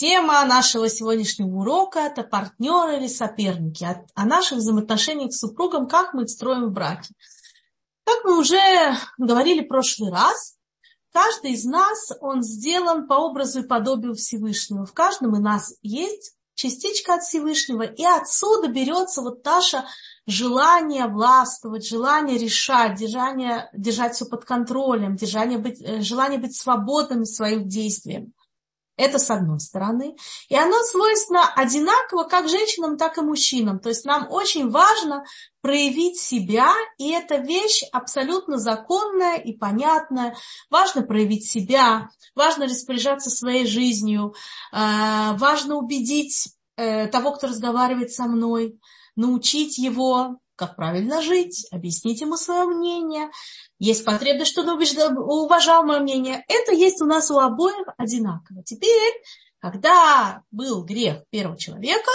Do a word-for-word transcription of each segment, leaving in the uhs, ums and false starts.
Тема нашего сегодняшнего урока – это партнеры или соперники, о, о наших взаимоотношениях с супругом, как мы их строим в браке. Как мы уже говорили в прошлый раз, каждый из нас, он сделан по образу и подобию Всевышнего. В каждом из нас есть частичка от Всевышнего, и отсюда берется вот наше желание властвовать, желание решать, желание держать все под контролем, желание быть, желание быть свободным в своих действиях. Это с одной стороны. И оно свойственно одинаково как женщинам, так и мужчинам. То есть нам очень важно проявить себя, и эта вещь абсолютно законная и понятная. Важно проявить себя, важно распоряжаться своей жизнью, важно убедить того, кто разговаривает со мной, научить его, как правильно жить, объяснить ему свое мнение. Есть потребность, чтобы он уважал мое мнение. Это есть у нас у обоих одинаково. Теперь, когда был грех первого человека,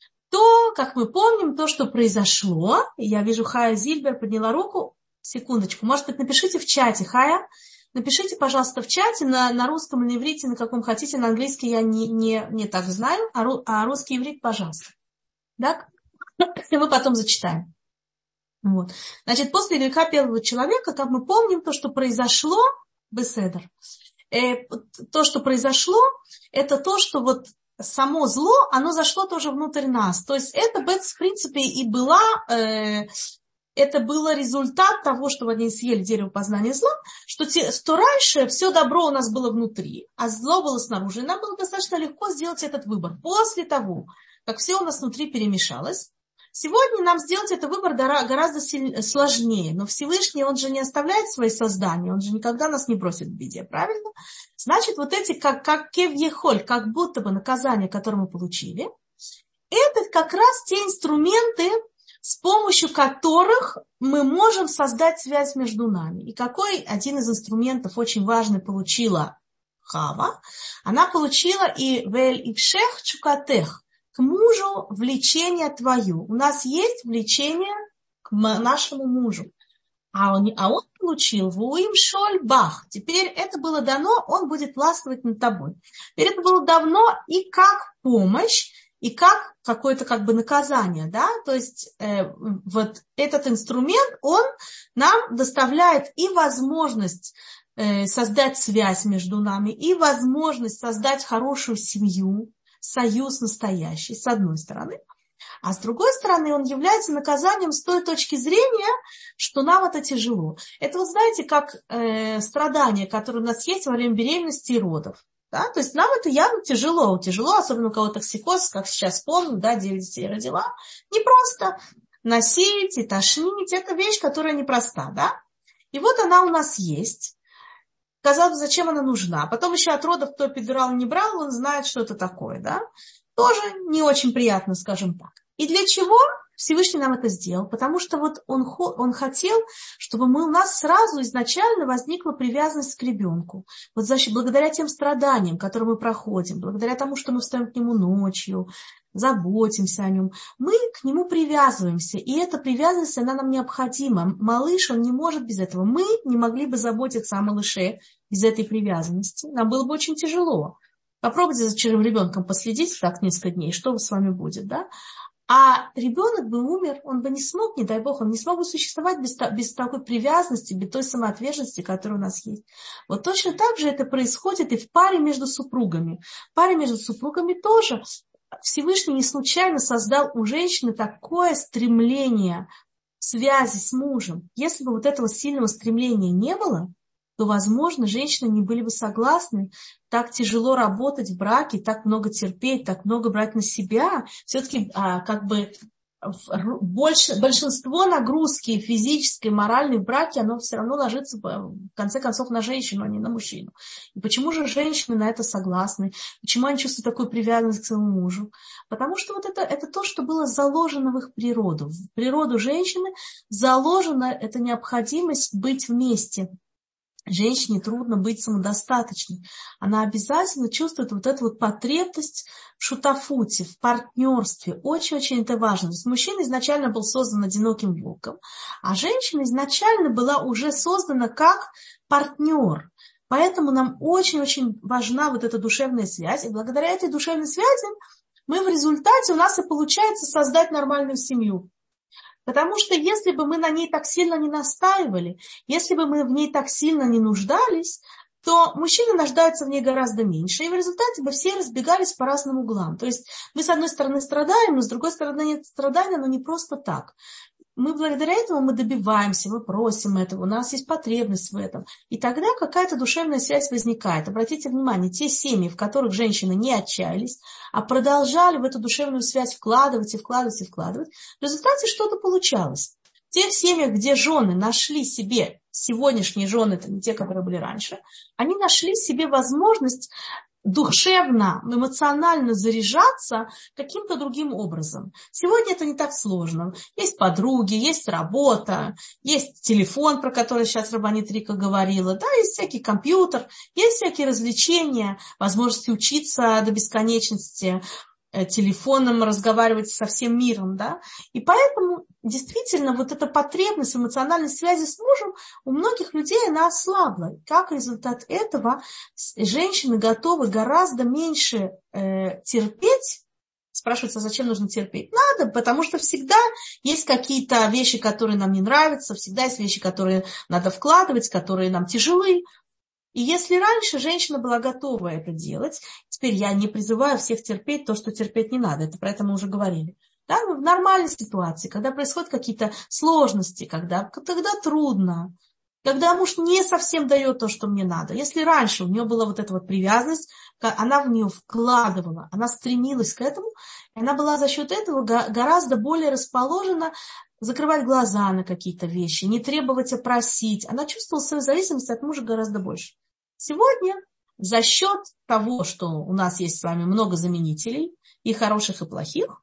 то, как мы помним, то, что произошло, я вижу, Хая Зильбер подняла руку, секундочку, может быть, напишите в чате, Хая, напишите, пожалуйста, в чате на, на русском или иврите, на каком хотите, на английский я не, не, не так знаю, а, ру, а русский иврит, пожалуйста. Да? И мы потом зачитаем. Вот. Значит, после греха первого человека, как мы помним, то, что произошло, беседер, э, то, что произошло, это то, что вот само зло, оно зашло тоже внутрь нас. То есть это, в принципе, и была, э, это было результат того, что они съели дерево познания зла, что, те, что раньше все добро у нас было внутри, а зло было снаружи. И нам было достаточно легко сделать этот выбор. После того, как все у нас внутри перемешалось, сегодня нам сделать этот выбор гораздо сложнее, но Всевышний, он же не оставляет свои создания, он же никогда нас не бросит в беде, правильно? Значит, вот эти, как, как кевьехоль, как будто бы наказания, которые мы получили, это как раз те инструменты, с помощью которых мы можем создать связь между нами. И какой один из инструментов очень важный получила Хава? Она получила и вель икшех чукатех, к мужу влечение твое. У нас есть влечение к нашему мужу. А он, а он получил вуим шоль бах. Теперь это было дано, он будет властвовать над тобой. Теперь это было давно и как помощь, и как какое-то как бы наказание. Да? То есть э, вот этот инструмент, он нам доставляет и возможность э, создать связь между нами, и возможность создать хорошую семью, союз настоящий, с одной стороны. А с другой стороны, он является наказанием с той точки зрения, что нам это тяжело. Это, вот знаете, как э, страдания, которые у нас есть во время беременности и родов. Да? То есть нам это явно тяжело. Тяжело, особенно у кого-то токсикоз, как сейчас помню, да, девять детей родила. Не просто носить и тошнить. Это вещь, которая непроста. Да? И вот она у нас есть. Казалось, зачем она нужна. Потом еще от родов, кто эпидурал не брал, он знает, что это такое. Да? Тоже не очень приятно, скажем так. И для чего Всевышний нам это сделал? Потому что вот он, он хотел, чтобы мы, у нас сразу изначально возникла привязанность к ребенку. Вот значит, благодаря тем страданиям, которые мы проходим, благодаря тому, что мы встаем к нему ночью, заботимся о нем, мы к нему привязываемся. И эта привязанность, она нам необходима. Малыш, он не может без этого. Мы не могли бы заботиться о малыше без этой привязанности. Нам было бы очень тяжело. Попробуйте за чужим ребенком последить так несколько дней, что с вами будет, да? А ребенок бы умер, он бы не смог, не дай бог, он не смог бы существовать без, без такой привязанности, без той самоотверженности, которая у нас есть. Вот точно так же это происходит и в паре между супругами. В паре между супругами тоже Всевышний не случайно создал у женщины такое стремление связи с мужем. Если бы вот этого сильного стремления не было, то, возможно, женщины не были бы согласны так тяжело работать в браке, так много терпеть, так много брать на себя. Все-таки а, как бы больше, большинство нагрузки физической, моральной в браке, оно все равно ложится, в конце концов, на женщину, а не на мужчину. И почему же женщины на это согласны? Почему они чувствуют такую привязанность к своему мужу? Потому что вот это, это то, что было заложено в их природу. В природу женщины заложена эта необходимость быть вместе. Женщине трудно быть самодостаточной. Она обязательно чувствует вот эту вот потребность в шутафуте, в партнерстве. Очень-очень это важно. То есть мужчина изначально был создан одиноким волком, а женщина изначально была уже создана как партнер. Поэтому нам очень-очень важна вот эта душевная связь. И благодаря этой душевной связи мы в результате, у нас и получается создать нормальную семью. Потому что если бы мы на ней так сильно не настаивали, если бы мы в ней так сильно не нуждались, то мужчины нуждаются в ней гораздо меньше. И в результате бы все разбегались по разным углам. То есть мы, с одной стороны, страдаем, но с другой стороны нет страдания, но не просто так. Мы благодаря этому мы добиваемся, мы просим этого, у нас есть потребность в этом. И тогда какая-то душевная связь возникает. Обратите внимание, те семьи, в которых женщины не отчаялись, а продолжали в эту душевную связь вкладывать и вкладывать и вкладывать, в результате что-то получалось. В тех семьях, где жены нашли себе, сегодняшние жены, это не те, которые были раньше, они нашли себе возможность душевно, эмоционально заряжаться каким-то другим образом. Сегодня это не так сложно. Есть подруги, есть работа, есть телефон, про который сейчас Рабанит Рика говорила, да, есть всякий компьютер, есть всякие развлечения, возможности учиться до бесконечности, телефоном разговаривать со всем миром, да, и поэтому действительно вот эта потребность в эмоциональной связи с мужем у многих людей она ослабла. Как результат этого женщины готовы гораздо меньше э, терпеть. Спрашивается, зачем нужно терпеть? Надо, потому что всегда есть какие-то вещи, которые нам не нравятся, всегда есть вещи, которые надо вкладывать, которые нам тяжелы. И если раньше женщина была готова это делать, теперь я не призываю всех терпеть то, что терпеть не надо, это про это мы уже говорили. Да, в нормальной ситуации, когда происходят какие-то сложности, когда, когда трудно, когда муж не совсем дает то, что мне надо. Если раньше у нее была вот эта вот привязанность, она в нее вкладывала, она стремилась к этому, и она была за счет этого гораздо более расположена закрывать глаза на какие-то вещи, не требовать, а просить. Она чувствовала свою зависимость от мужа гораздо больше. Сегодня за счет того, что у нас есть с вами много заменителей, и хороших, и плохих,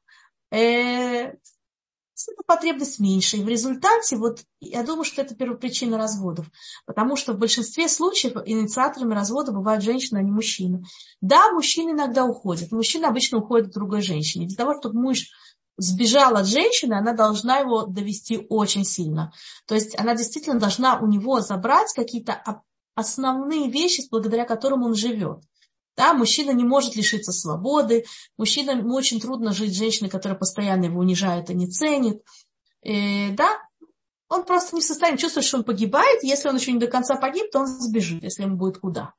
э, эта потребность меньше. И в результате, вот, я думаю, что это первопричина разводов. Потому что в большинстве случаев инициаторами развода бывают женщины, а не мужчины. Да, мужчины иногда уходят. Мужчина обычно уходит к другой женщине. Для того, чтобы муж сбежал от женщины, она должна его довести очень сильно. То есть она действительно должна у него забрать какие-то основные вещи, благодаря которым он живет. Да, мужчина не может лишиться свободы, мужчинам очень трудно жить с женщиной, которая постоянно его унижает и не ценит. И, да, он просто не в состоянии чувствовать, что он погибает. Если он еще не до конца погиб, то он сбежит, если ему будет куда.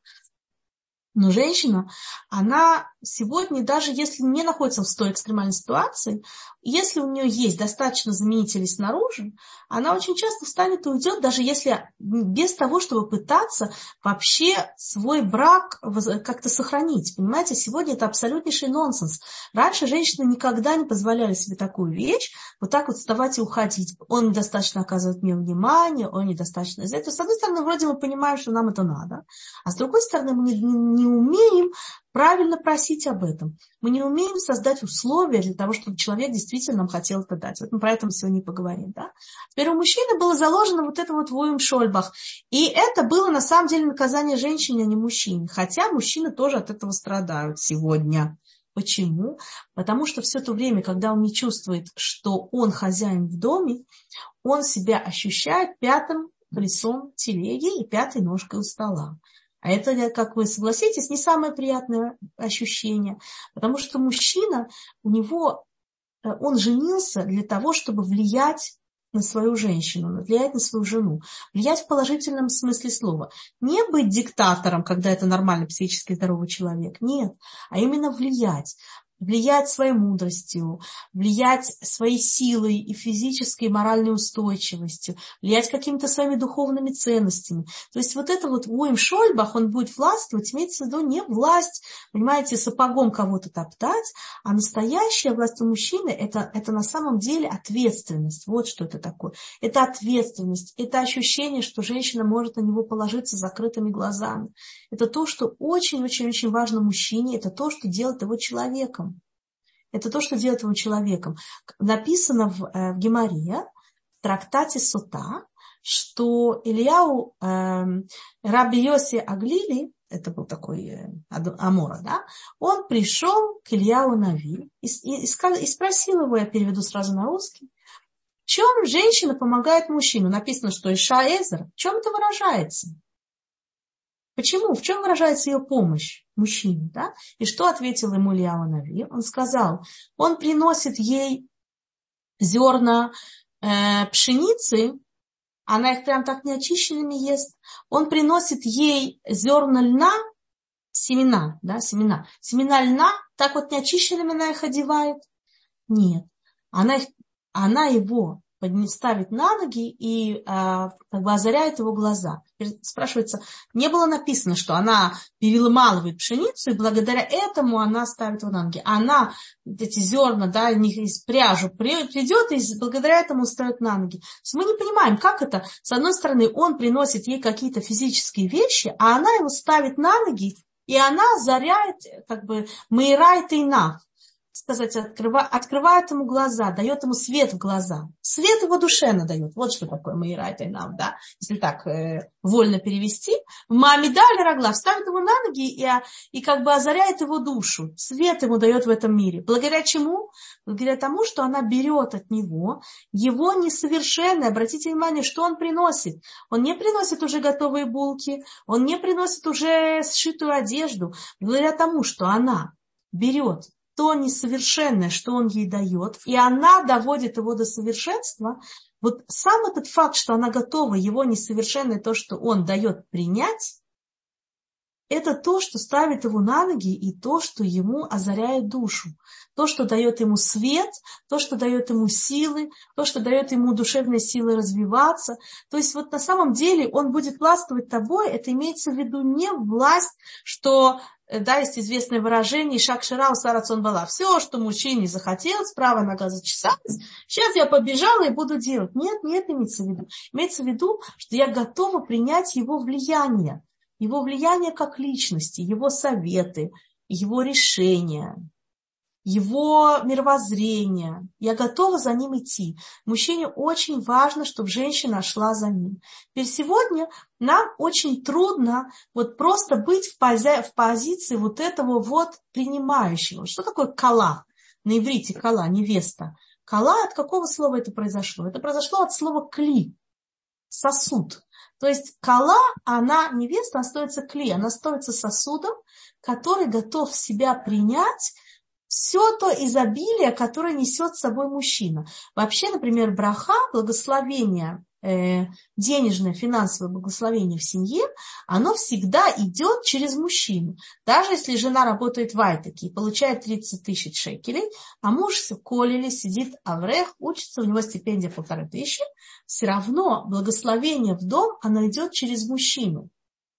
Но женщина, она сегодня, даже если не находится в той экстремальной ситуации, если у нее есть достаточно заменителей снаружи, она очень часто встанет и уйдет, даже если без того, чтобы пытаться вообще свой брак как-то сохранить. Понимаете, сегодня это абсолютнейший нонсенс. Раньше женщины никогда не позволяли себе такую вещь, вот так вот вставать и уходить. Он недостаточно оказывает мне внимание, он недостаточно из этого. С одной стороны, вроде мы понимаем, что нам это надо, а с другой стороны, мы не, не умеем правильно просить об этом. Мы не умеем создать условия для того, чтобы человек действительно нам хотел это дать. Вот мы про это мы сегодня и поговорим. Да? Теперь у мужчины было заложено вот это вот воем шольбах. И это было на самом деле наказание женщине, а не мужчине. Хотя мужчины тоже от этого страдают сегодня. Почему? Потому что все то время, когда он не чувствует, что он хозяин в доме, он себя ощущает пятым колесом телеги и пятой ножкой у стола. А это, как вы согласитесь, не самое приятное ощущение, потому что мужчина, у него, он женился для того, чтобы влиять на свою женщину, влиять на свою жену, влиять в положительном смысле слова. Не быть диктатором, когда это нормальный психически здоровый человек, нет, а именно влиять. Влиять своей мудростью, влиять своей силой и физической, и моральной устойчивостью, влиять какими-то своими духовными ценностями. То есть вот это вот воем шольбах, он будет властвовать, имеется в виду не власть, понимаете, сапогом кого-то топтать, а настоящая власть у мужчины это, это на самом деле ответственность. Вот что это такое. Это ответственность, это ощущение, что женщина может на него положиться с закрытыми глазами. Это то, что очень-очень-очень важно мужчине, это то, что делает его человеком. Это то, что делает его человеком. Написано в, э, в Гемаре, в трактате Сота, что Ильяу, э, Раби Йоси Аглили, это был такой э, Амора, да, он пришел к Ильяу Нави и, и, и, и спросил его, я переведу сразу на русский, в чем женщина помогает мужчину? Написано, что Иша Эзер, в чем это выражается? Почему? В чем выражается ее помощь мужчине? Да? И что ответил ему Ильяу Нави? Он сказал, он приносит ей зерна э, пшеницы, она их прям так неочищенными ест. Он приносит ей зерна льна, семена, да, семена. Семена льна, так вот неочищенными она их одевает? Нет. Она, их, она его ставит на ноги и а, как бы озаряет его глаза. Спрашивается, не было написано, что она переломалывает пшеницу, и благодаря этому она ставит его на ноги. Она эти зерна, да, из пряжу придет, и благодаря этому ставит на ноги. Мы не понимаем, как это. С одной стороны, он приносит ей какие-то физические вещи, а она его ставит на ноги, и она озаряет, как бы, мейрайт и нав. Сказать, открыва, открывает ему глаза, дает ему свет в глаза. Свет его душе она дает. Вот что такое Мейрайт и Нав, да? Если так э, вольно перевести. Мамида или Рагла ставит его на ноги и, и как бы озаряет его душу. Свет ему дает в этом мире. Благодаря чему? Благодаря тому, что она берет от него его несовершенное. Обратите внимание, что он приносит. Он не приносит уже готовые булки, он не приносит уже сшитую одежду. Благодаря тому, что она берет то несовершенное, что он ей дает, и она доводит его до совершенства, вот сам этот факт, что она готова его несовершенное, то, что он дает, принять, это то, что ставит его на ноги, и то, что ему озаряет душу, то, что дает ему свет, то, что дает ему силы, то, что дает ему душевные силы развиваться. То есть вот на самом деле он будет властвовать тобой, это имеется в виду не власть, что... Да, есть известное выражение «Шак шира усарацон бала». Все, что мужчине захотелось, правая нога зачесалась, сейчас я побежала и буду делать. Нет, нет, имеется в виду. Имеется в виду, что я готова принять его влияние. Его влияние как личности, его советы, его решения, его мировоззрение. Я готова за ним идти. Мужчине очень важно, чтобы женщина шла за ним. Теперь сегодня нам очень трудно вот просто быть в, пози- в позиции вот этого вот принимающего. Что такое кала? На иврите кала, невеста. Кала, от какого слова это произошло? Это произошло от слова кли, сосуд. То есть кала, она, невеста, она становится кли, она становится сосудом, который готов в себя принять все то изобилие, которое несет с собой мужчина. Вообще, например, браха, благословение, э, денежное, финансовое благословение в семье, оно всегда идет через мужчину. Даже если жена работает в Айтеке и получает тридцать тысяч шекелей, а муж в колледже сидит аврех, учится, у него стипендия полторы тысячи, все равно благословение в дом, оно идет через мужчину.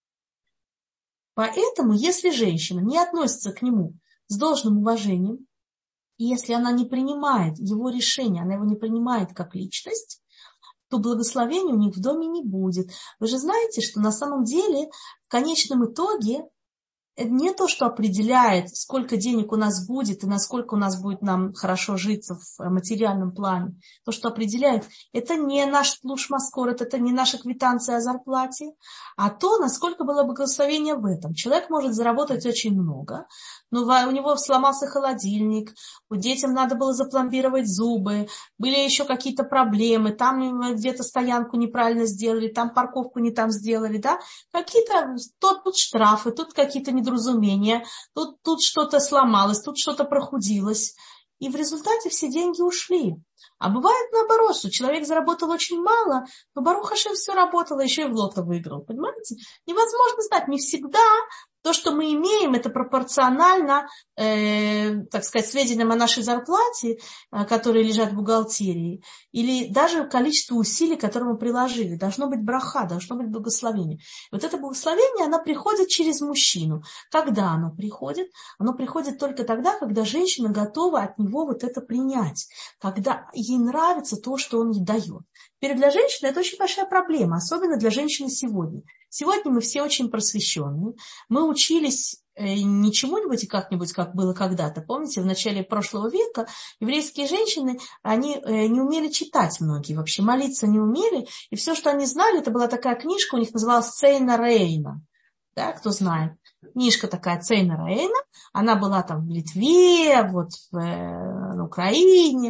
Поэтому, если женщина не относится к нему с должным уважением, и если она не принимает его решение, она его не принимает как личность, то благословения у них в доме не будет. Вы же знаете, что на самом деле в конечном итоге это не то, что определяет, сколько денег у нас будет и насколько у нас будет нам хорошо житься в материальном плане. То, что определяет, это не наш тлуш-маскорет, это не наша квитанция о зарплате, а то, насколько было благословение в этом. Человек может заработать очень много, но у него сломался холодильник, детям надо было запломбировать зубы, были еще какие-то проблемы, там где-то стоянку неправильно сделали, там парковку не там сделали, да, какие-то, тут, тут штрафы, тут какие-то недоразумения, тут, тут что-то сломалось, тут что-то прохудилось, и в результате все деньги ушли. А бывает наоборот, что человек заработал очень мало, но Барух Ашем все работало, еще и в лото выиграл, понимаете? Невозможно знать, не всегда то, что мы имеем, это пропорционально, э, так сказать, сведениям о нашей зарплате, э, которые лежат в бухгалтерии, или даже количеству усилий, которые мы приложили. Должно быть браха, должно быть благословение. Вот это благословение, оно приходит через мужчину. Когда оно приходит? Оно приходит только тогда, когда женщина готова от него вот это принять, когда ей нравится то, что он ей дает. Теперь для женщины это очень большая проблема, особенно для женщины сегодня. Сегодня мы все очень просвещенные. Мы учились не чему-нибудь и как-нибудь, как было когда-то. Помните, в начале прошлого века еврейские женщины, они не умели читать многие вообще, молиться не умели. И все, что они знали, это была такая книжка, у них называлась Цейна Рейна. Да, кто знает? Книжка такая Цейна Рейна. Она была там в Литве, вот в, в Украине.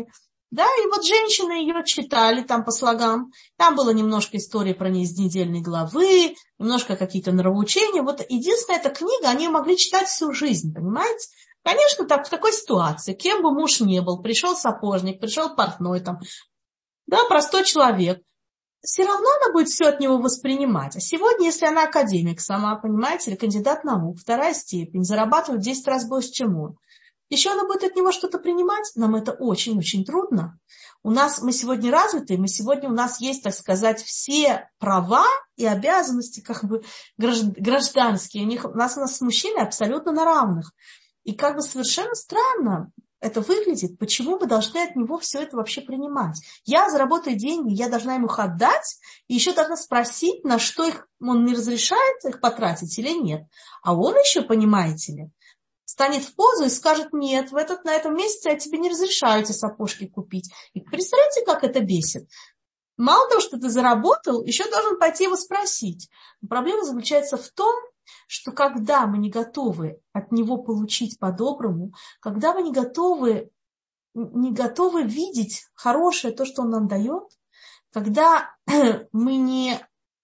Да, и вот женщины ее читали там по слогам. Там было немножко истории про недельные главы, немножко какие-то нравоучения. Вот единственная эта книга, они могли читать всю жизнь, понимаете? Конечно, так, в такой ситуации, кем бы муж ни был, пришел сапожник, пришел портной, там, да, простой человек, все равно она будет все от него воспринимать. А сегодня, если она академик сама, понимаете, или кандидат наук, вторая степень, зарабатывает в десять раз больше, чем он, еще она будет от него что-то принимать, нам это очень-очень трудно. У нас, мы сегодня развиты, мы сегодня, у нас есть, так сказать, все права и обязанности как бы гражданские. У, них, у нас у нас с мужчиной абсолютно на равных. И как бы совершенно странно это выглядит, почему мы должны от него все это вообще принимать. Я заработаю деньги, я должна ему их отдать, и еще должна спросить, на что их, он не разрешает их потратить или нет. А он еще, понимаете ли, станет в позу и скажет: нет, в этот, на этом месяце я тебе не разрешаю эти сапожки купить. И представляете, как это бесит? Мало того, что ты заработал, еще должен пойти его спросить. Но проблема заключается в том, что когда мы не готовы от него получить по-доброму, когда мы не готовы, не готовы видеть хорошее, то, что он нам дает, когда мы не...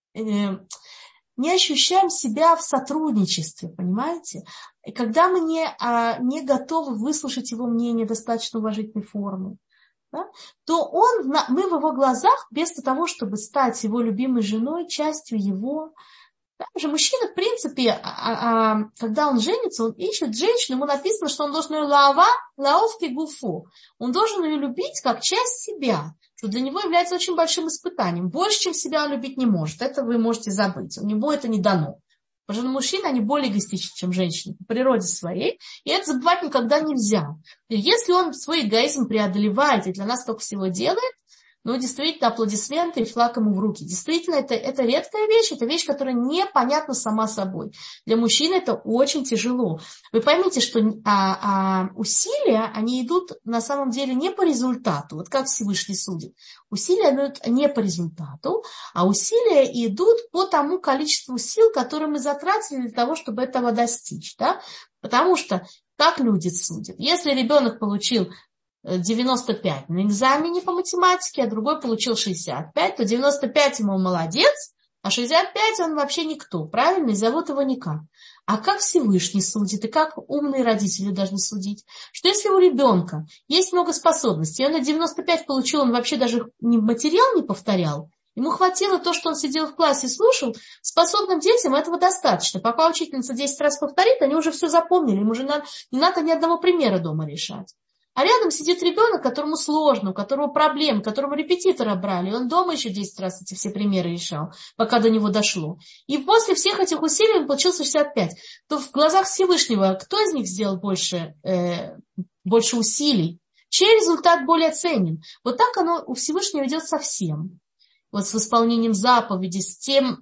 не ощущаем себя в сотрудничестве, понимаете? И когда мы не, а, не готовы выслушать его мнение в достаточно уважительной форме, да, то он, мы в его глазах, вместо того, чтобы стать его любимой женой, частью его... Даже мужчина, в принципе, а, а, когда он женится, он ищет женщину, ему написано, что он должен ее лава, лаовки гуфу. Он должен ее любить как часть себя, что для него является очень большим испытанием. Больше, чем себя он любить не может. Это вы можете забыть. У него это не дано. Потому что мужчины, они более эгоистичны, чем женщины по природе своей. И это забывать никогда нельзя. И если он свой эгоизм преодолевает и для нас столько всего делает, ну, действительно, аплодисменты и флаг ему в руки. Действительно, это, это редкая вещь, это вещь, которая непонятна сама собой. Для мужчины это очень тяжело. Вы поймите, что а, а, усилия, они идут на самом деле не по результату, вот как Всевышний судит. Усилия идут не по результату, а усилия идут по тому количеству сил, которые мы затратили для того, чтобы этого достичь. Да? Потому что как люди судят? Если ребенок получил девяносто пять на экзамене по математике, а другой получил шестьдесят пять, то девяносто пять ему молодец, а шестьдесят пять он вообще никто, правильно? И зовут его никак. А как Всевышний судит, и как умные родители должны судить? Что если у ребенка есть много способностей, и он на девяносто пять получил, он вообще даже материал не повторял, ему хватило то, что он сидел в классе и слушал, способным детям этого достаточно. Пока учительница десять раз повторит, они уже все запомнили, им уже не надо ни одного примера дома решать. А рядом сидит ребенок, которому сложно, у которого проблемы, которому репетитора брали. И он дома еще десять раз эти все примеры решал, пока до него дошло. И после всех этих усилий он получил шестьдесят пять. То в глазах Всевышнего кто из них сделал больше, э, больше усилий? Чей результат более ценен? Вот так оно у Всевышнего идет со всем. Вот с исполнением заповедей, с тем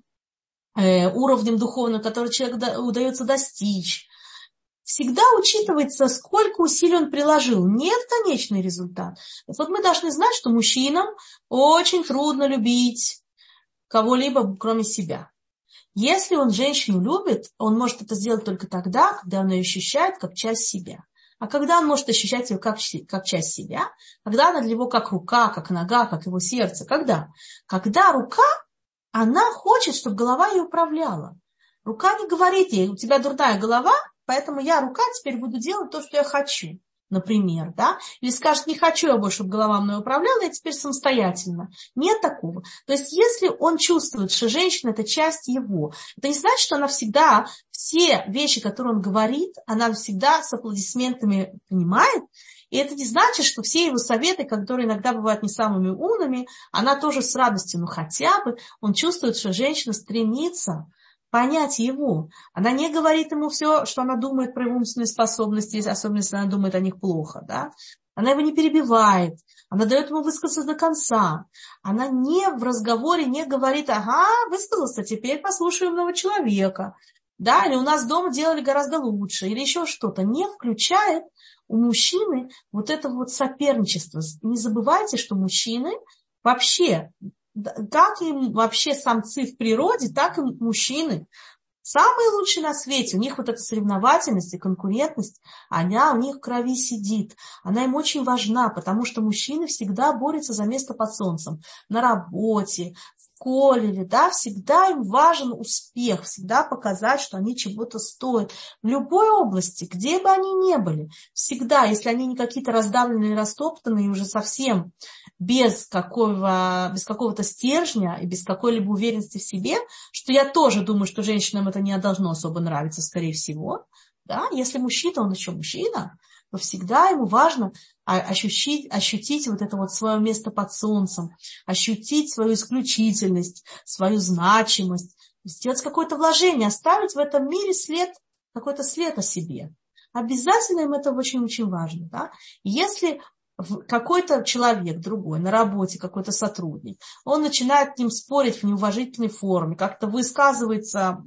э, уровнем духовным, который человеку удается достичь. Всегда учитывается, сколько усилий он приложил. Нет конечный результат. Вот мы должны знать, что мужчинам очень трудно любить кого-либо, кроме себя. Если он женщину любит, он может это сделать только тогда, когда он ее ощущает как часть себя. А когда он может ощущать ее как, как часть себя, когда она для него как рука, как нога, как его сердце. Когда? Когда рука, она хочет, чтобы голова ее управляла. Рука не говорит ей: у тебя дурная голова, поэтому я, рука, теперь буду делать то, что я хочу, например, да? Или скажет: не хочу я больше, чтобы голова мной управляла, я теперь самостоятельно. Нет такого. То есть, если он чувствует, что женщина – это часть его, это не значит, что она всегда все вещи, которые он говорит, она всегда с аплодисментами понимает. И это не значит, что все его советы, которые иногда бывают не самыми умными, она тоже с радостью, но хотя бы он чувствует, что женщина стремится понять его. Она не говорит ему все, что она думает про его умственные способности, особенно если она думает о них плохо. Да? Она его не перебивает, она дает ему высказаться до конца. Она не в разговоре не говорит: ага, высказался, теперь послушай умного человека. Да? Или у нас дома делали гораздо лучше, или еще что-то. Не включает у мужчины вот это вот соперничество. Не забывайте, что мужчины вообще... Как и вообще самцы в природе, так и мужчины. Самые лучшие на свете. У них вот эта соревновательность и конкурентность, она у них в крови сидит. Она им очень важна, потому что мужчины всегда борются за место под солнцем. На работе, в колледже, да, всегда им важен успех, всегда показать, что они чего-то стоят. В любой области, где бы они ни были, всегда, если они не какие-то раздавленные, растоптанные, уже совсем без какого, без какого-то стержня и без какой-либо уверенности в себе, что я тоже думаю, что женщинам это не должно особо нравиться, скорее всего. Да? Если мужчина, он еще мужчина, то всегда ему важно ощутить, ощутить вот это вот свое место под солнцем, ощутить свою исключительность, свою значимость, сделать какое-то вложение, оставить в этом мире след, какой-то след о себе. Обязательно им это очень-очень важно. Да? Если какой-то человек другой, на работе какой-то сотрудник, он начинает с ним спорить в неуважительной форме, как-то высказывается,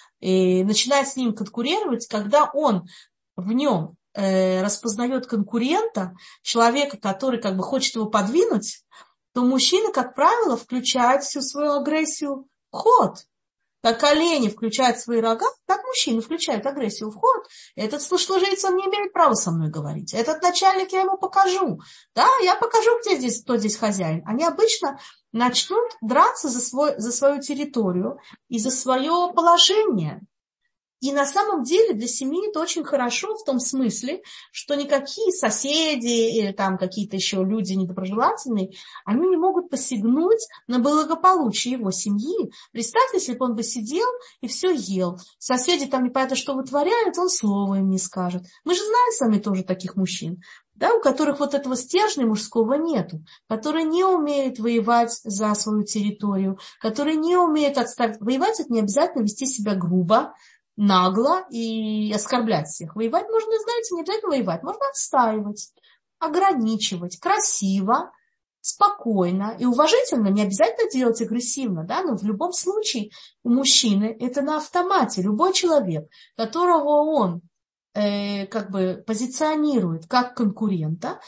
и начинает с ним конкурировать, когда он в нем э, распознает конкурента, человека, который как бы хочет его подвинуть, то мужчина, как правило, включает всю свою агрессию в ход. Как олени включают свои рога, так мужчины включают агрессию в ход. Этот служитель, он не имеет права со мной говорить. Этот начальник, я ему покажу. Да, я покажу, где здесь, кто здесь хозяин. Они обычно начнут драться за, свой, за свою территорию и за свое положение. И на самом деле для семьи это очень хорошо в том смысле, что никакие соседи или там какие-то еще люди недоброжелательные, они не могут посягнуть на благополучие его семьи. Представьте, если бы он бы сидел и все ел. Соседи там непонятно что вытворяют, он слова им не скажет. Мы же знаем сами тоже таких мужчин, да, у которых вот этого стержня мужского нету, которые не умеют воевать за свою территорию, которые не умеют отставить. Воевать — это не обязательно вести себя грубо, нагло и оскорблять всех. Воевать можно, знаете, не обязательно воевать, можно отстаивать, ограничивать, красиво, спокойно и уважительно, не обязательно делать агрессивно, да, но в любом случае у мужчины это на автомате. Любой человек, которого он э, как бы позиционирует как конкурента,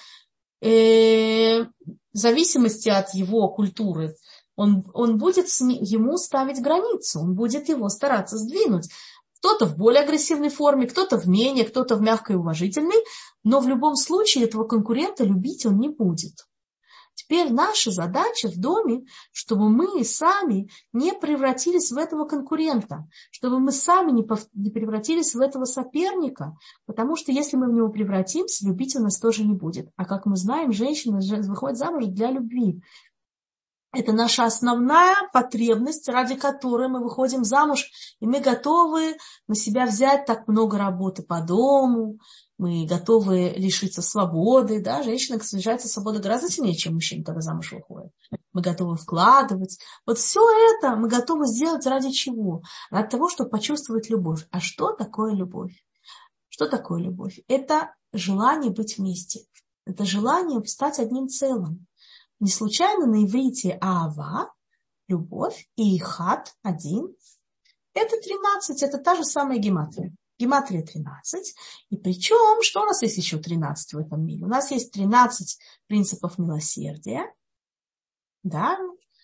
э, в зависимости от его культуры, он, он будет с ним, ему ставить границу, он будет его стараться сдвинуть. Кто-то в более агрессивной форме, кто-то в менее, кто-то в мягкой и уважительной, но в любом случае этого конкурента любить он не будет. Теперь наша задача в доме, чтобы мы сами не превратились в этого конкурента, чтобы мы сами не, пов... не превратились в этого соперника, потому что если мы в него превратимся, любить он нас тоже не будет. А как мы знаем, женщина выходит замуж для любви. Это наша основная потребность, ради которой мы выходим замуж, и мы готовы на себя взять так много работы по дому, мы готовы лишиться свободы, да, женщина лишается свободы гораздо сильнее, чем мужчина, когда замуж выходит. Мы готовы вкладывать. Вот все это мы готовы сделать ради чего? Ради того, чтобы почувствовать любовь. А что такое любовь? Что такое любовь? Это желание быть вместе. Это желание стать одним целым. Не случайно на иврите аава, любовь, и хат, один, это тринадцать, это та же самая гематрия. Гематрия тринадцать. И причем, что у нас есть еще тринадцать в этом мире? У нас есть тринадцать принципов милосердия, да,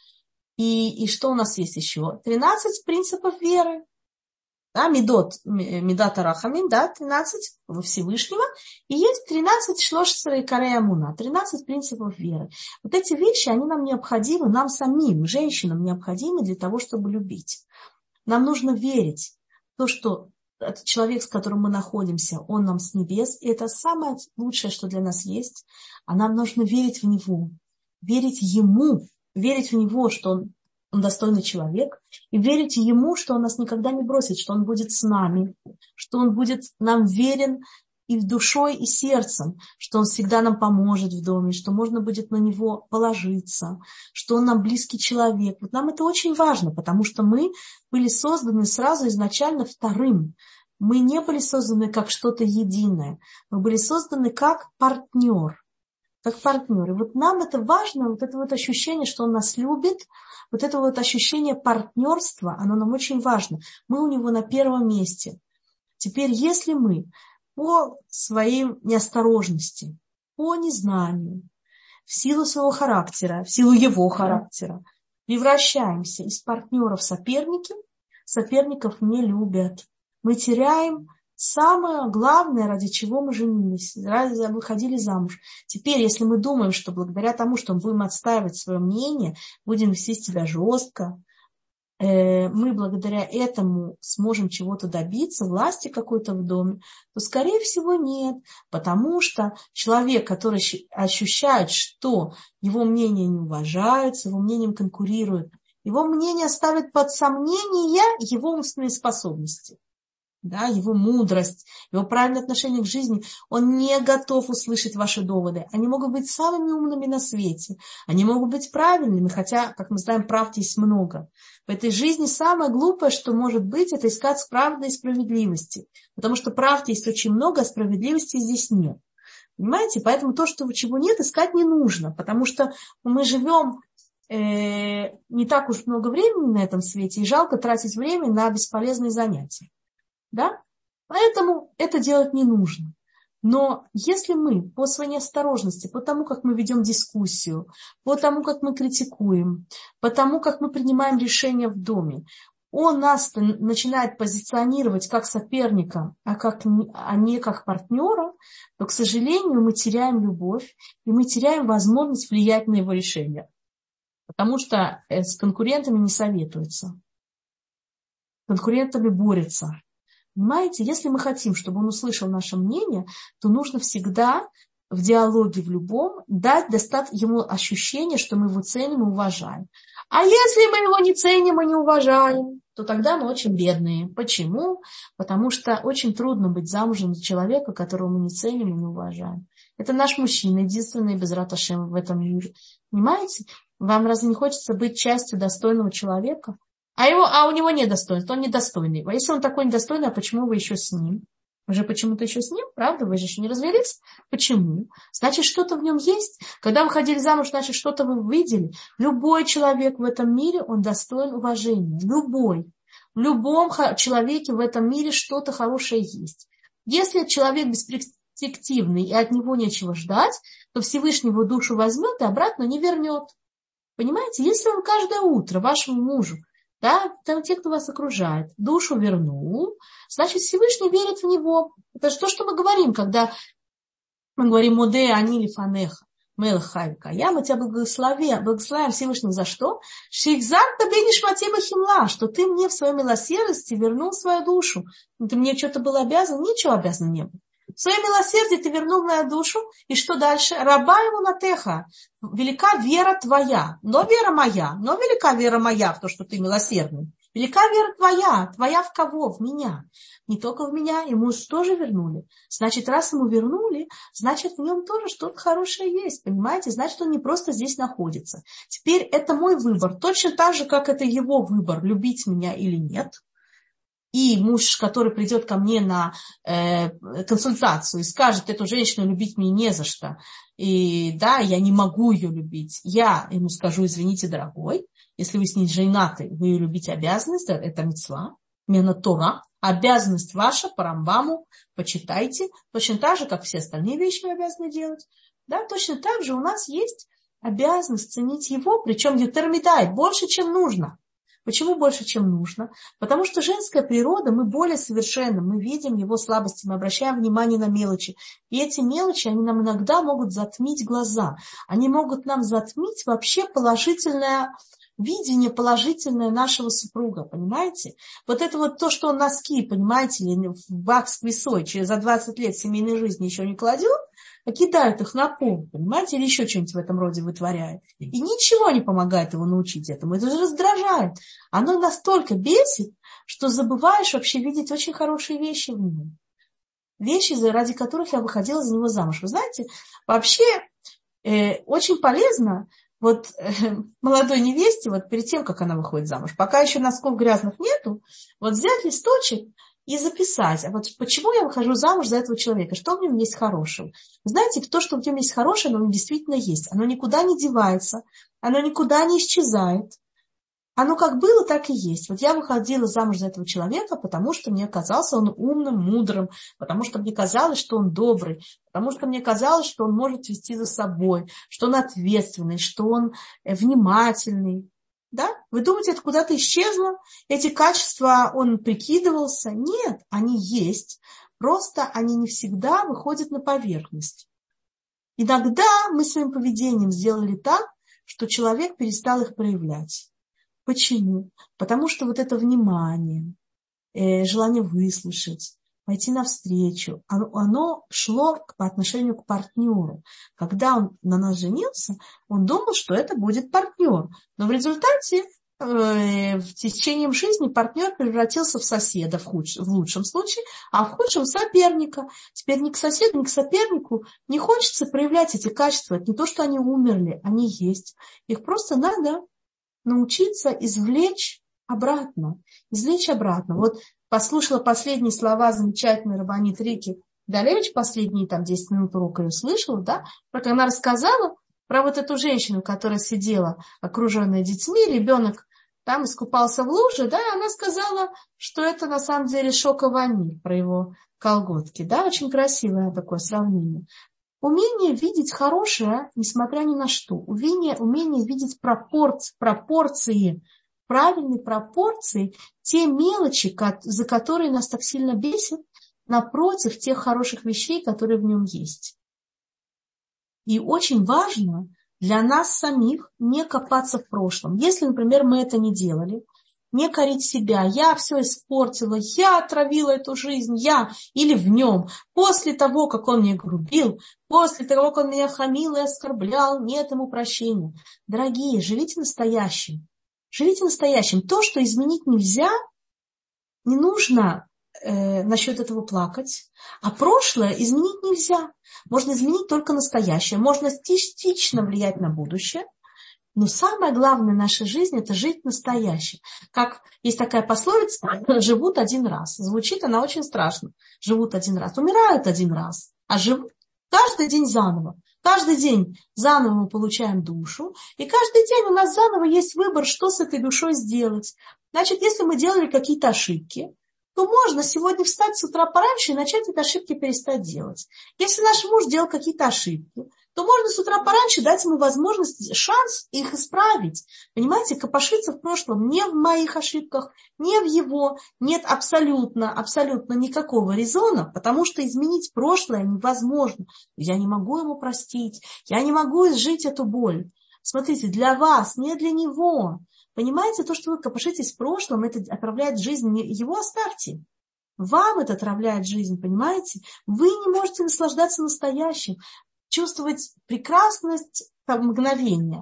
и, и что у нас есть еще? тринадцать принципов веры. Да, Медот, Медат Арахамин, да, тринадцать Всевышнего, и есть тринадцать Шлошесра и Карей Амуна, тринадцать принципов веры. Вот эти вещи, они нам необходимы, нам самим, женщинам необходимы для того, чтобы любить. Нам нужно верить в то, что этот человек, с которым мы находимся, он нам с небес, и это самое лучшее, что для нас есть, а нам нужно верить в него, верить ему, верить в него, что он Он достойный человек, и верить ему, что он нас никогда не бросит, что он будет с нами, что он будет нам верен и душой, и сердцем, что он всегда нам поможет в доме, что можно будет на него положиться, что он нам близкий человек. Вот нам это очень важно, потому что мы были созданы сразу изначально вторым. Мы не были созданы как что-то единое, мы были созданы как партнер. Как партнеры. Вот нам это важно, вот это вот ощущение, что он нас любит, вот это вот ощущение партнерства, оно нам очень важно. Мы у него на первом месте. Теперь, если мы по своей неосторожности, по незнанию, в силу своего характера, в силу его характера, превращаемся из партнера в соперники, соперников не любят. Мы теряем самое главное, ради чего мы женились, ради выходили замуж. Теперь, если мы думаем, что благодаря тому, что мы будем отстаивать свое мнение, будем вести себя жестко, э, мы благодаря этому сможем чего-то добиться, власти какой-то в доме, то, скорее всего, нет. Потому что человек, который ощущает, что его мнение не уважается, его мнением конкурируют, его мнение ставит под сомнение его умственные способности. Да, его мудрость, его правильное отношение к жизни, он не готов услышать ваши доводы. Они могут быть самыми умными на свете, они могут быть правильными, хотя, как мы знаем, правд есть много. В этой жизни самое глупое, что может быть, это искать правды и справедливости, потому что правды есть очень много, а справедливости здесь нет. Понимаете? Поэтому то, что, чего нет, искать не нужно, потому что мы живем э, не так уж много времени на этом свете, и жалко тратить время на бесполезные занятия. Да? Поэтому это делать не нужно. Но если мы по своей неосторожности, по тому, как мы ведем дискуссию, по тому, как мы критикуем, по тому, как мы принимаем решения в доме, он нас начинает позиционировать как соперника, а, как, а не как партнера, то, к сожалению, мы теряем любовь, и мы теряем возможность влиять на его решения. Потому что с конкурентами не советуются. С конкурентами борются. Понимаете, если мы хотим, чтобы он услышал наше мнение, то нужно всегда в диалоге, в любом, дать достать ему ощущение, что мы его ценим и уважаем. А если мы его не ценим и не уважаем, то тогда мы очень бедные. Почему? Потому что очень трудно быть замужем за человека, которого мы не ценим и не уважаем. Это наш мужчина, единственный Безрат Ашем в этом мире. Понимаете? Вам разве не хочется быть частью достойного человека? А, его, а у него нет достоинства, он недостойный. А если он такой недостойный, а почему вы еще с ним? Вы же почему-то еще с ним, правда? Вы же еще не развелись. Почему? Значит, что-то в нем есть. Когда вы ходили замуж, значит, что-то вы видели. Любой человек в этом мире, он достоин уважения. Любой. В любом человеке в этом мире что-то хорошее есть. Если человек бесперспективный и от него нечего ждать, то Всевышний его душу возьмет и обратно не вернет. Понимаете? Если он каждое утро вашему мужу, да, там те, кто вас окружает, душу вернул, значит, Всевышний верит в него. Это же то, что мы говорим, когда мы говорим «Моде ани лифанеха, мелех хай векаям», мы тебя благословим, благословим Всевышнего за что? «Шейхзанта бениш матиба химла», что ты мне в своей милосердности вернул свою душу. Ты мне что-то был обязан? Ничего обязан не был. В своем милосердии ты вернул мою душу, и что дальше? Раба ему натеха, велика вера твоя, но вера моя, но велика вера моя в то, что ты милосердный. Велика вера твоя, твоя в кого? В меня. Не только в меня, ему тоже вернули. Значит, раз ему вернули, значит, в нем тоже что-то хорошее есть, понимаете? Значит, он не просто здесь находится. Теперь это мой выбор, точно так же, как это его выбор, любить меня или нет. И муж, который придет ко мне на э, консультацию и скажет, эту женщину любить мне не за что, и да, я не могу ее любить, я ему скажу, извините, дорогой, если вы с ней женаты, вы ее любите обязанность, это мицва, мена Тора, обязанность ваша по Рамбаму, почитайте, точно так же, как все остальные вещи вы обязаны делать, да, точно так же у нас есть обязанность ценить его, причем ютермидай, больше, чем нужно. Почему больше, чем нужно? Потому что женская природа, мы более совершенны, мы видим его слабости, мы обращаем внимание на мелочи. И эти мелочи, они нам иногда могут затмить глаза. Они могут нам затмить вообще положительное видение, положительное нашего супруга, понимаете? Вот это вот то, что он носки, понимаете, в бак с весой через за двадцать лет семейной жизни еще не кладет, а кидают их на пол, понимаете, или еще что-нибудь в этом роде вытворяет. И ничего не помогает его научить этому. Это же раздражает. Оно настолько бесит, что забываешь вообще видеть очень хорошие вещи в нем. Вещи, ради которых я выходила за него замуж. Вы знаете, вообще э, очень полезно вот э, молодой невесте, вот перед тем, как она выходит замуж, пока еще носков грязных нету, вот взять листочек и записать, а вот почему я выхожу замуж за этого человека, что в нем есть хорошего. Знаете, то, что в нем есть хорошее, оно действительно есть. Оно никуда не девается, оно никуда не исчезает. Оно как было, так и есть. Вот я выходила замуж за этого человека, потому что мне казался он умным, мудрым, потому что мне казалось, что он добрый, потому что мне казалось, что он может вести за собой, что он ответственный, что он внимательный. Да? Вы думаете, это куда-то исчезло? Эти качества он прикидывался? Нет, они есть. Просто они не всегда выходят на поверхность. Иногда мы своим поведением сделали так, что человек перестал их проявлять. Почему? Потому что вот это внимание, э, желание выслушать, пойти навстречу, оно, оно шло по отношению к партнеру. Когда он на нас женился, он думал, что это будет партнер. Но в результате э, в течение жизни партнер превратился в соседа в, худ... в лучшем случае, а в худшем соперника. Теперь ни к соседу, ни к сопернику не хочется проявлять эти качества. Это не то, что они умерли, они есть. Их просто надо научиться извлечь обратно. Извлечь обратно. Вот послушала последние слова замечательной рабанит Рики Далевич, последние там десять минут урока ее слышала, да, как она рассказала про вот эту женщину, которая сидела, окруженная детьми, ребенок там искупался в луже, да, и она сказала, что это на самом деле шоко-ваниль, про его колготки, да, очень красивое такое сравнение. Умение видеть хорошее, несмотря ни на что, умение, умение видеть пропорции, пропорции, правильные пропорции, те мелочи, за которые нас так сильно бесит, напротив тех хороших вещей, которые в нем есть. И очень важно для нас самих не копаться в прошлом. Если, например, мы это не делали, не корить себя, я все испортила, я отравила эту жизнь, я или в нем, после того, как он мне грубил, после того, как он меня хамил и оскорблял, нет ему прощения. Дорогие, живите настоящим. Живите настоящим. То, что изменить нельзя, не нужно э, насчет этого плакать. А прошлое изменить нельзя. Можно изменить только настоящее. Можно частично влиять на будущее. Но самое главное в нашей жизни – это жить настоящим. Как есть такая пословица «живут один раз». Звучит она очень страшно. Живут один раз. Умирают один раз. А живут каждый день заново. Каждый день заново мы получаем душу, и каждый день у нас заново есть выбор, что с этой душой сделать. Значит, если мы делали какие-то ошибки, то можно сегодня встать с утра пораньше и начать эти ошибки перестать делать. Если наш муж делал какие-то ошибки, то можно с утра пораньше дать ему возможность, шанс их исправить. Понимаете, копошиться в прошлом не в моих ошибках, не в его, нет абсолютно, абсолютно никакого резона, потому что изменить прошлое невозможно. Я не могу ему простить, я не могу изжить эту боль. Смотрите, для вас, не для него. Понимаете, то, что вы копошитесь в прошлом, это отравляет жизнь, его оставьте. Вам это отравляет жизнь, понимаете? Вы не можете наслаждаться настоящим. Чувствовать прекрасность мгновения.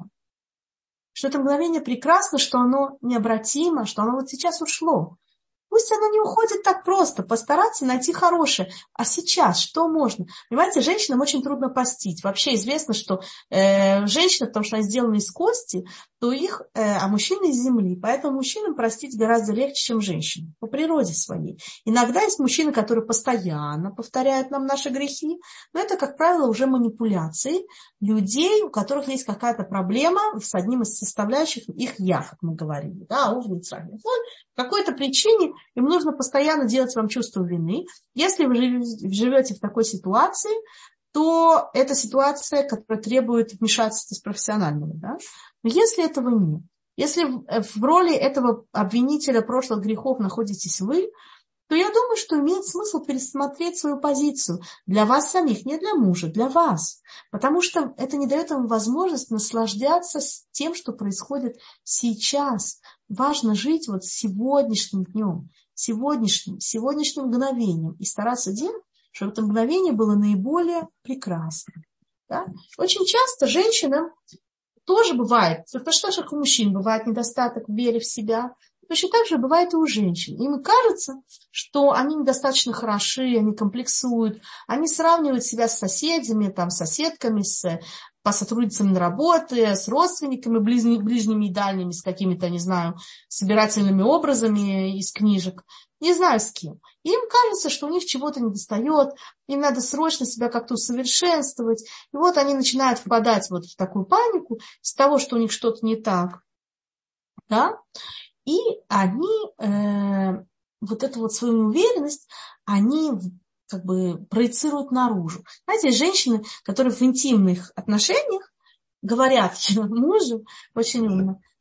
Что это мгновение прекрасно, что оно необратимо, что оно вот сейчас ушло. Пусть оно не уходит так просто. Постараться найти хорошее. А сейчас что можно? Понимаете, женщинам очень трудно постить. Вообще известно, что э, женщины, потому что они сделаны из кости, то их, э, а мужчины из земли. Поэтому мужчинам простить гораздо легче, чем женщинам. По природе своей. Иногда есть мужчины, которые постоянно повторяют нам наши грехи. Но это, как правило, уже манипуляции людей, у которых есть какая-то проблема с одним из составляющих их я, как мы говорили. Да, умница. По какой-то причине им нужно постоянно делать вам чувство вины. Если вы живете в такой ситуации, то это ситуация, которая требует вмешательства профессионального. Да? Но если этого нет, если в роли этого обвинителя прошлых грехов находитесь вы, то я думаю, что имеет смысл пересмотреть свою позицию для вас самих, не для мужа, для вас. Потому что это не дает вам возможность наслаждаться тем, что происходит сейчас. Важно жить вот сегодняшним днем, сегодняшним, сегодняшним мгновением и стараться делать, чтобы это мгновение было наиболее прекрасным. Да? Очень часто женщинам тоже бывает, точно так же, как у мужчин бывает недостаток в вере в себя, точно так же бывает и у женщин. Им кажется, что они недостаточно хороши, они комплексуют, они сравнивают себя с соседями, там, соседками, с по сотрудницам на работе, с родственниками, ближними, ближними и дальними, с какими-то, не знаю, собирательными образами из книжек. Не знаю с кем. И им кажется, что у них чего-то недостает, им надо срочно себя как-то усовершенствовать. И вот они начинают впадать вот в такую панику с того, что у них что-то не так. Да? И они э, вот эту вот свою уверенность, они как бы проецируют наружу. Знаете, женщины, которые в интимных отношениях говорят мужу, очень умно,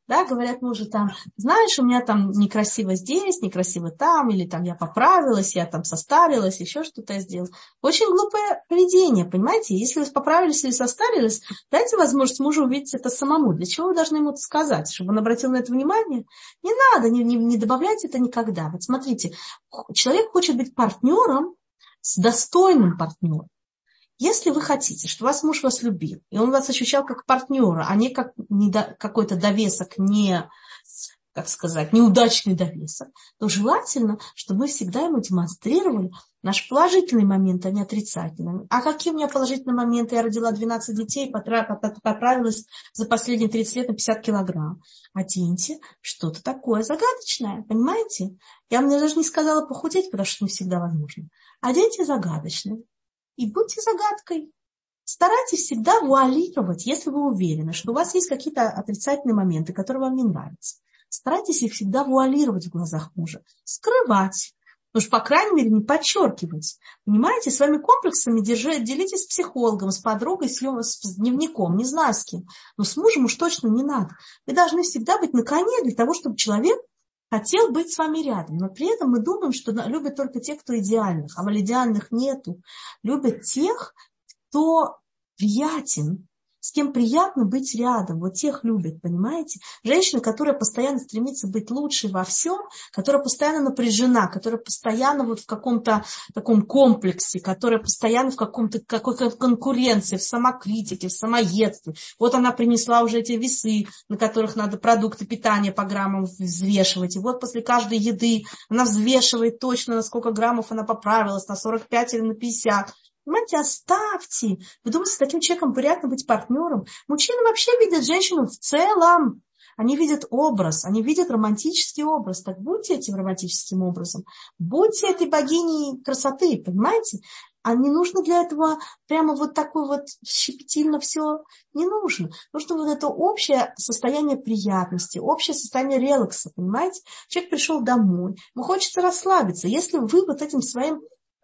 Да, говорят мужу там, знаешь, у меня там некрасиво здесь, некрасиво там, или там я поправилась, я там состарилась, еще что-то я сделала. Очень глупое поведение, понимаете? Если вы поправились или состарились, дайте возможность мужу увидеть это самому. Для чего вы должны ему это сказать? Чтобы он обратил на это внимание? Не надо, не, не, не добавляйте это никогда. Вот смотрите, человек хочет быть партнером, с достойным партнером. Если вы хотите, чтобы ваш муж вас любил, и он вас ощущал как партнера, а не как недо, какой-то довесок, не, как сказать, неудачный довесок, то желательно, чтобы мы всегда ему демонстрировали наши положительные моменты, а не отрицательные. А какие у меня положительные моменты? Я родила двенадцать детей, поправилась за последние тридцать лет на пятьдесят килограмм. Оденьте что-то такое загадочное, понимаете? Я мне даже не сказала похудеть, потому что не всегда возможно. Оденьте загадочное. И будьте загадкой. Старайтесь всегда вуалировать, если вы уверены, что у вас есть какие-то отрицательные моменты, которые вам не нравятся. Старайтесь их всегда вуалировать в глазах мужа. Скрывать. Ну уж, по крайней мере, не подчеркивать. Понимаете, своими комплексами держи, делитесь с психологом, с подругой, с, с дневником, не знаю с кем. Но с мужем уж точно не надо. Вы должны всегда быть на коне для того, чтобы человек хотел быть с вами рядом, но при этом мы думаем, что любят только те, кто идеальных, а идеальных нету. Любят тех, кто приятен, с кем приятно быть рядом. Вот тех любят, понимаете? Женщина, которая постоянно стремится быть лучшей во всем, которая постоянно напряжена, которая постоянно вот в каком-то таком комплексе, которая постоянно в каком-то какой-то конкуренции, в самокритике, в самоедстве. Вот она принесла уже эти весы, на которых надо продукты питания по граммам взвешивать. И вот после каждой еды она взвешивает точно, на сколько граммов она поправилась, на сорок пять или на пятьдесят. Понимаете, оставьте. Вы думаете, с таким человеком приятно быть партнером? Мужчины вообще видят женщину в целом. Они видят образ, они видят романтический образ. Так будьте этим романтическим образом. Будьте этой богиней красоты, понимаете? А не нужно для этого прямо вот такой вот щепетильно все. Не нужно. Нужно вот это общее состояние приятности, общее состояние релакса, понимаете? Человек пришел домой, ему хочется расслабиться. Если вы вот этим своим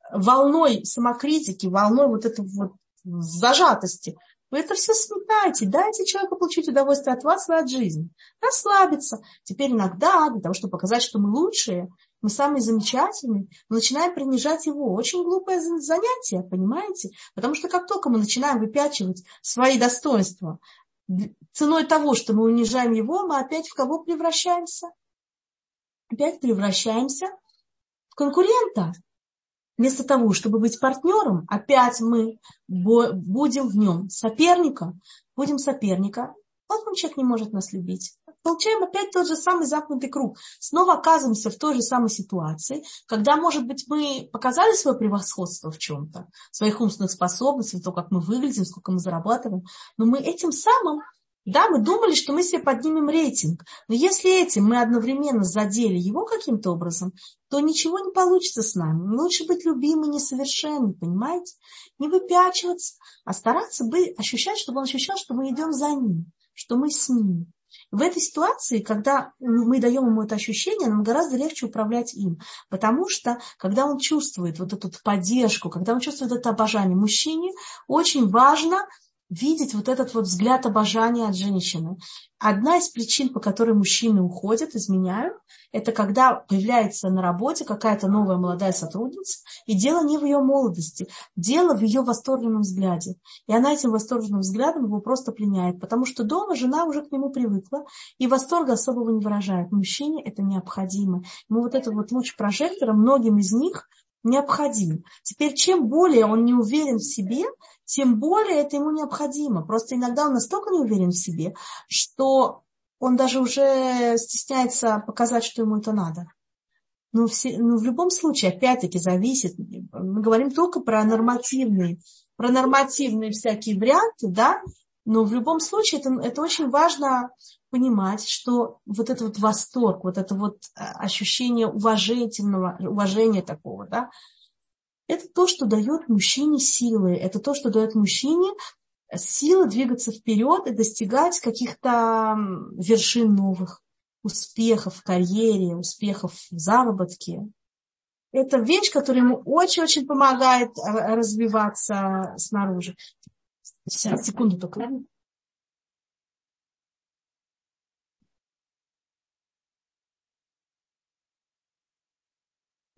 волной самокритики, волной вот этой вот зажатости, вы это все сметаете, дайте человеку получить удовольствие от вас и от жизни, расслабиться. Теперь иногда, для того, чтобы показать, что мы лучшие, мы самые замечательные, мы начинаем принижать его. Очень глупое занятие, понимаете? Потому что как только мы начинаем выпячивать свои достоинства ценой того, что мы унижаем его, мы опять в кого превращаемся? Опять превращаемся в конкурента. Вместо того, чтобы быть партнером, опять мы будем в нем соперника, будем соперника. Вот он человек не может нас любить. Получаем опять тот же самый замкнутый круг. Снова оказываемся в той же самой ситуации, когда, может быть, мы показали свое превосходство в чем-то, в своих умственных способностях, то, как мы выглядим, сколько мы зарабатываем, но мы этим самым, да, мы думали, что мы себе поднимем рейтинг. Но если этим мы одновременно задели его каким-то образом, то ничего не получится с нами. Лучше быть любимой, несовершенной, понимаете? Не выпячиваться, а стараться быть, ощущать, чтобы он ощущал, что мы идем за ним, что мы с ним. В этой ситуации, когда мы даем ему это ощущение, нам гораздо легче управлять им. Потому что, когда он чувствует вот эту поддержку, когда он чувствует это обожание мужчине, очень важно видеть вот этот вот взгляд обожания от женщины. Одна из причин, по которой мужчины уходят, изменяют, это когда появляется на работе какая-то новая молодая сотрудница, и дело не в ее молодости, дело в ее восторженном взгляде. И она этим восторженным взглядом его просто пленяет, потому что дома жена уже к нему привыкла, и восторга особого не выражает. Мужчине это необходимо. Ему вот этот вот луч прожектора многим из них необходим. Теперь, чем более он не уверен в себе, тем более это ему необходимо. Просто иногда он настолько не уверен в себе, что он даже уже стесняется показать, что ему это надо. Но, все, но в любом случае, опять-таки, зависит. Мы говорим только про нормативные, про нормативные всякие варианты, да, но в любом случае это, это очень важно понимать, что вот этот вот восторг, вот это вот ощущение уважительного, уважения такого, да, это то, что дает мужчине силы, это то, что дает мужчине силы двигаться вперед и достигать каких-то вершин новых, успехов в карьере, успехов в заработке. Это вещь, которая ему очень-очень помогает развиваться снаружи. Сейчас, секунду только.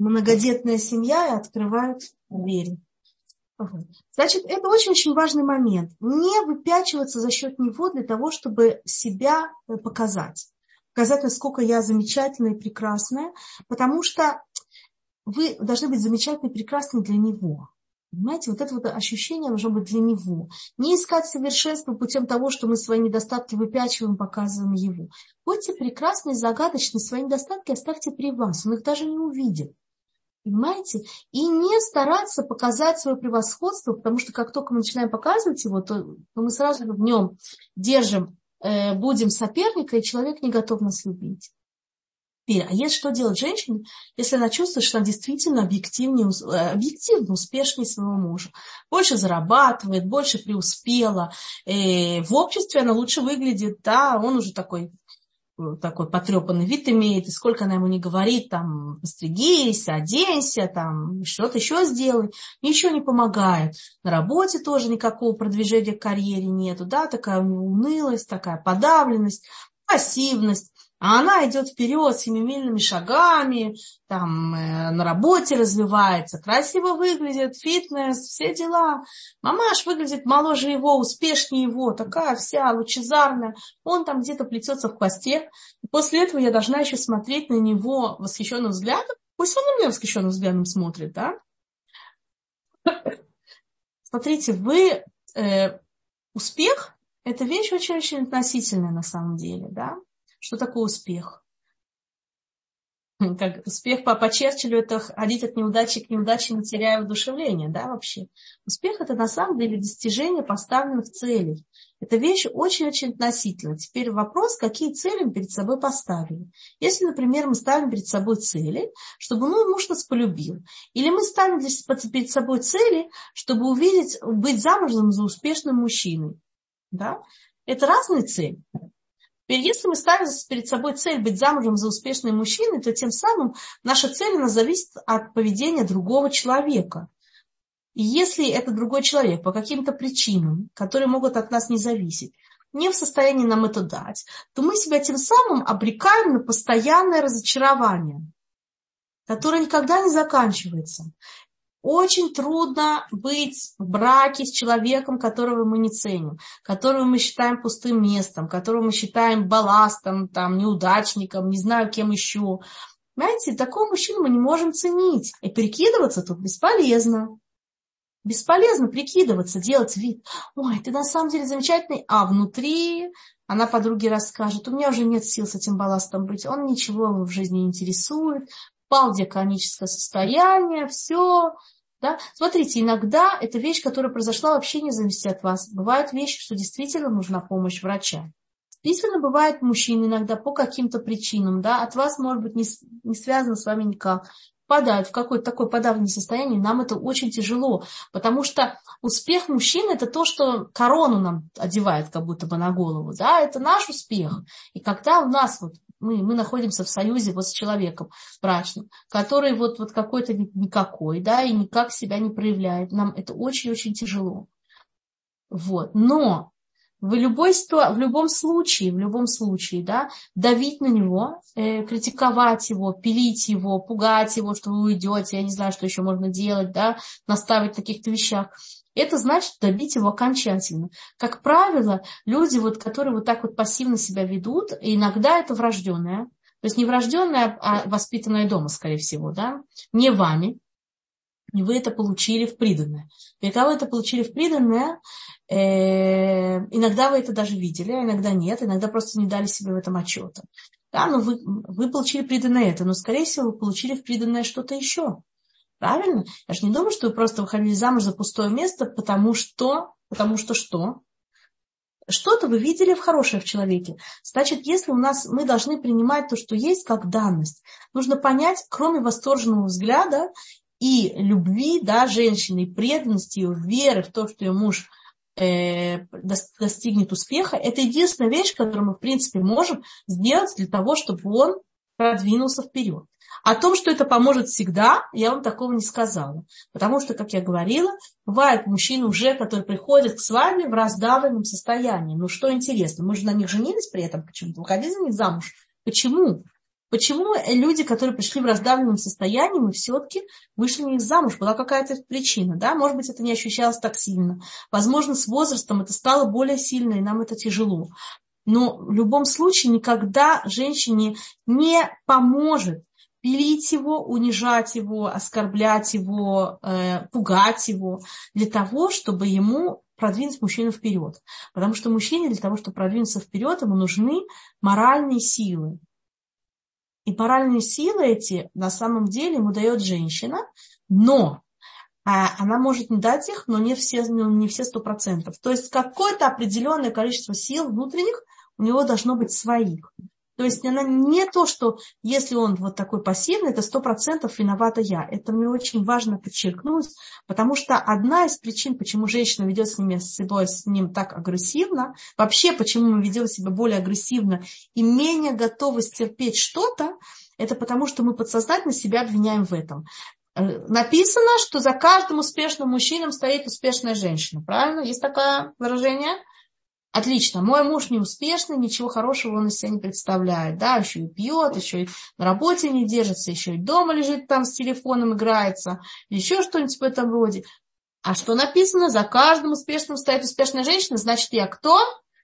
многодетная семья и открывают двери. Значит, это очень-очень важный момент. Не выпячиваться за счет него для того, чтобы себя показать. Показать, насколько я замечательная и прекрасная, потому что вы должны быть замечательны и прекрасны для него. Понимаете, вот это вот ощущение должно быть для него. Не искать совершенства путем того, что мы свои недостатки выпячиваем, показываем его. Будьте прекрасны и загадочны, свои недостатки оставьте при вас, он их даже не увидит. Понимаете? И не стараться показать свое превосходство, потому что как только мы начинаем показывать его, то, то мы сразу в нем держим, э, будем соперника, и человек не готов нас любить. Теперь, а есть что делать женщине, если она чувствует, что она действительно объективнее, объективно успешнее своего мужа. Больше зарабатывает, больше преуспела. Э, в обществе она лучше выглядит, да, он уже такой... такой потрепанный вид имеет, и сколько она ему не говорит, там, постригись, оденься, там, что-то еще сделай, ничего не помогает. На работе тоже никакого продвижения к карьере нету, да, такая у него унылость, такая подавленность, пассивность. А она идет вперед семимильными шагами, там, э, на работе развивается, красиво выглядит, фитнес, все дела. Мамаш выглядит моложе его, успешнее его, такая вся лучезарная. Он там где-то плетется в хвосте. И после этого я должна еще смотреть на него восхищенным взглядом. Пусть он на меня восхищенным взглядом смотрит, да? Смотрите, вы... Э, успех – это вещь очень-очень относительная на самом деле, да? Что такое успех? Как успех по, по Черчиллю – это ходить от неудачи к неудаче, не теряя воодушевления, да, вообще. Успех – это на самом деле достижение поставленных целей. Это вещь очень-очень относительная. Теперь вопрос, какие цели мы перед собой поставили. Если, например, мы ставим перед собой цели, чтобы ну, муж нас полюбил, или мы ставим перед собой цели, чтобы увидеть, быть замужем за успешным мужчиной, да, это разные цели. Теперь, если мы ставим перед собой цель быть замужем за успешным мужчиной, то тем самым наша цель она зависит от поведения другого человека. И если это другой человек по каким-то причинам, которые могут от нас не зависеть, не в состоянии нам это дать, то мы себя тем самым обрекаем на постоянное разочарование, которое никогда не заканчивается. Очень трудно быть в браке с человеком, которого мы не ценим, которого мы считаем пустым местом, которого мы считаем балластом, там, неудачником, не знаю кем еще. Понимаете, такого мужчину мы не можем ценить. И прикидываться тут бесполезно. Бесполезно прикидываться, делать вид. Ой, ты на самом деле замечательный. А внутри она подруге расскажет, у меня уже нет сил с этим балластом быть, он ничего его в жизни не интересует. Впал диаконическое состояние, все. Да? Смотрите, иногда это вещь, которая произошла, вообще не зависит от вас. Бывают вещи, что действительно нужна помощь врача. Действительно, бывает мужчины иногда по каким-то причинам, да, от вас, может быть, не, не связано с вами никак, впадают в какое-то такое подавленное состояние, нам это очень тяжело, потому что успех мужчины – это то, что корону нам одевает как будто бы на голову, да, это наш успех. И когда у нас вот Мы, мы находимся в союзе вот с человеком брачным, который вот, вот какой-то никакой, да, и никак себя не проявляет. Нам это очень-очень тяжело. Вот. Но в, любой, в любом случае, в любом случае, да, давить на него, э, критиковать его, пилить его, пугать его, что вы уйдете, я не знаю, что еще можно делать, да, наставить в таких-то вещах. Это значит добить его окончательно. Как правило, люди, вот, которые вот так вот пассивно себя ведут, иногда это врожденное, то есть не врожденное, а воспитанное дома, скорее всего, да, не вами, и вы это получили в приданное. И когда вы это получили в приданное, э, иногда вы это даже видели, а иногда нет, иногда просто не дали себе в этом отчета. Да, но вы, вы получили приданное это, но, скорее всего, вы получили в приданное что-то еще. Правильно? Я же не думаю, что вы просто выходили замуж за пустое место, потому что, потому что что? Что-то вы видели в хорошее в человеке. Значит, если у нас, мы должны принимать то, что есть, как данность, нужно понять, кроме восторженного взгляда и любви, да, женщины, и преданности, ее веры в то, что ее муж э, достигнет успеха, это единственная вещь, которую мы, в принципе, можем сделать для того, чтобы он продвинулся вперед. О том, что это поможет всегда, я вам такого не сказала. Потому что, как я говорила, бывают мужчины уже, которые приходят к свадьбе в раздавленном состоянии. Ну, что интересно, мы же на них женились при этом почему-то, выходили за них замуж. Почему? Почему люди, которые пришли в раздавленном состоянии, мы все-таки вышли не замуж? Была какая-то причина, да? Может быть, это не ощущалось так сильно. Возможно, с возрастом это стало более сильно, и нам это тяжело. Но в любом случае никогда женщине не поможет пилить его, унижать его, оскорблять его, э, пугать его для того, чтобы ему продвинуть мужчину вперед. Потому что мужчине для того, чтобы продвинуться вперед, ему нужны моральные силы. И моральные силы эти на самом деле ему дает женщина, но а, она может не дать их, но не все, не все сто процентов. То есть какое-то определенное количество сил внутренних у него должно быть своих. То есть она не то, что если он вот такой пассивный, это сто процентов виновата я. Это мне очень важно подчеркнуть, потому что одна из причин, почему женщина ведет с, ними, с собой с ним так агрессивно, вообще почему мы ведем себя более агрессивно и менее готовы стерпеть что-то, это потому что мы подсознательно себя обвиняем в этом. Написано, что за каждым успешным мужчиной стоит успешная женщина. Правильно? Есть такое выражение? Отлично, мой муж неуспешный, ничего хорошего он из себя не представляет, да, еще и пьет, еще и на работе не держится, еще и дома лежит там с телефоном, играется, еще что-нибудь в этом роде. А что написано? За каждым успешным стоит успешная женщина, значит, я кто?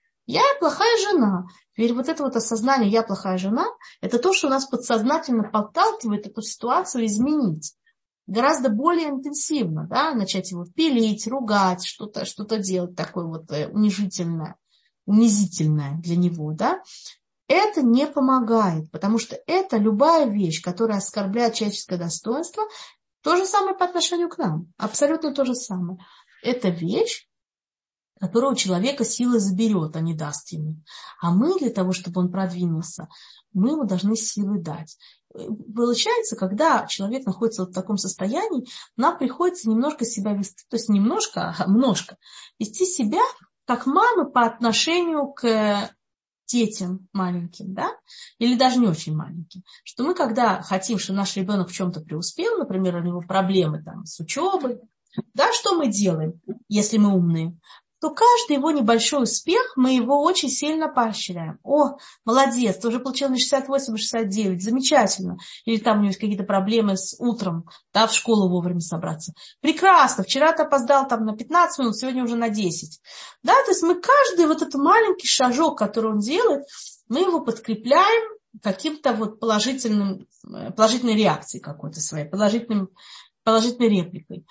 Я плохая жена. Теперь вот это вот осознание «я плохая жена» – это то, что нас подсознательно подталкивает эту ситуацию изменить. Гораздо более интенсивно, да, начать его пилить, ругать, что-то, что-то делать такое вот унижительное, унизительное для него, да, это не помогает, потому что это любая вещь, которая оскорбляет человеческое достоинство, то же самое по отношению к нам, абсолютно то же самое. Это вещь, которую у человека сила заберет, а не даст ему. А мы для того, чтобы он продвинулся, мы ему должны силы дать. Получается, когда человек находится вот в таком состоянии, нам приходится немножко себя вести, то есть немножко, а немножко, вести себя как мамы по отношению к детям маленьким, да, или даже не очень маленьким. Что мы, когда хотим, что наш ребенок в чем-то преуспел, например, у него проблемы там с учебой, да, что мы делаем, если мы умные? То каждый его небольшой успех, мы его очень сильно поощряем. О, молодец, ты уже получил на шестьдесят восемь шестьдесят девять, замечательно. Или там у него есть какие-то проблемы с утром, да, в школу вовремя собраться. Прекрасно, вчера ты опоздал там на пятнадцать минут, сегодня уже на десять. Да, то есть мы каждый вот этот маленький шажок, который он делает, мы его подкрепляем каким-то вот положительным, положительной реакцией какой-то своей, положительным, положительной репликой.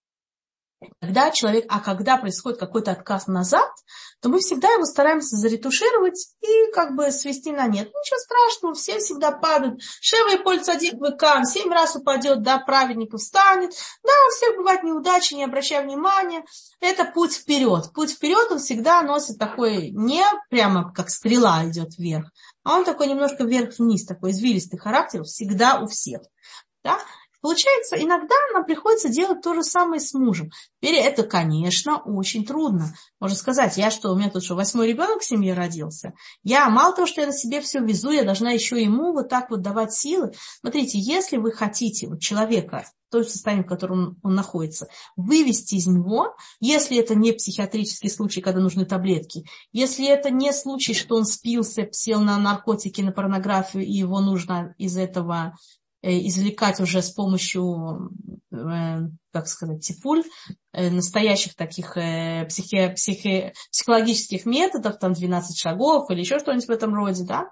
Когда человек, а когда происходит какой-то отказ назад, то мы всегда его стараемся заретушировать и как бы свести на нет. Ничего страшного, все всегда падают. Шева и поль цадик выкам, семь раз упадет, да, праведников встанет. Да, у всех бывают неудачи, не обращай внимания. Это путь вперед. Путь вперед он всегда носит такой, не прямо как стрела идет вверх, а он такой немножко вверх-вниз, такой извилистый характер всегда у всех. Да? Получается, иногда нам приходится делать то же самое с мужем. Теперь это, конечно, очень трудно. Можно сказать, я что, у меня тут что, восьмой ребенок в семье родился? Я, мало того, что я на себе все везу, я должна еще ему вот так вот давать силы. Смотрите, если вы хотите вот человека, в том состоянии, в котором он, он находится, вывести из него, если это не психиатрический случай, когда нужны таблетки, если это не случай, что он спился, сел на наркотики, на порнографию, и его нужно из этого извлекать уже с помощью, как сказать, типуль, настоящих таких психи, психи, психологических методов, там двенадцать шагов или еще что-нибудь в этом роде, да,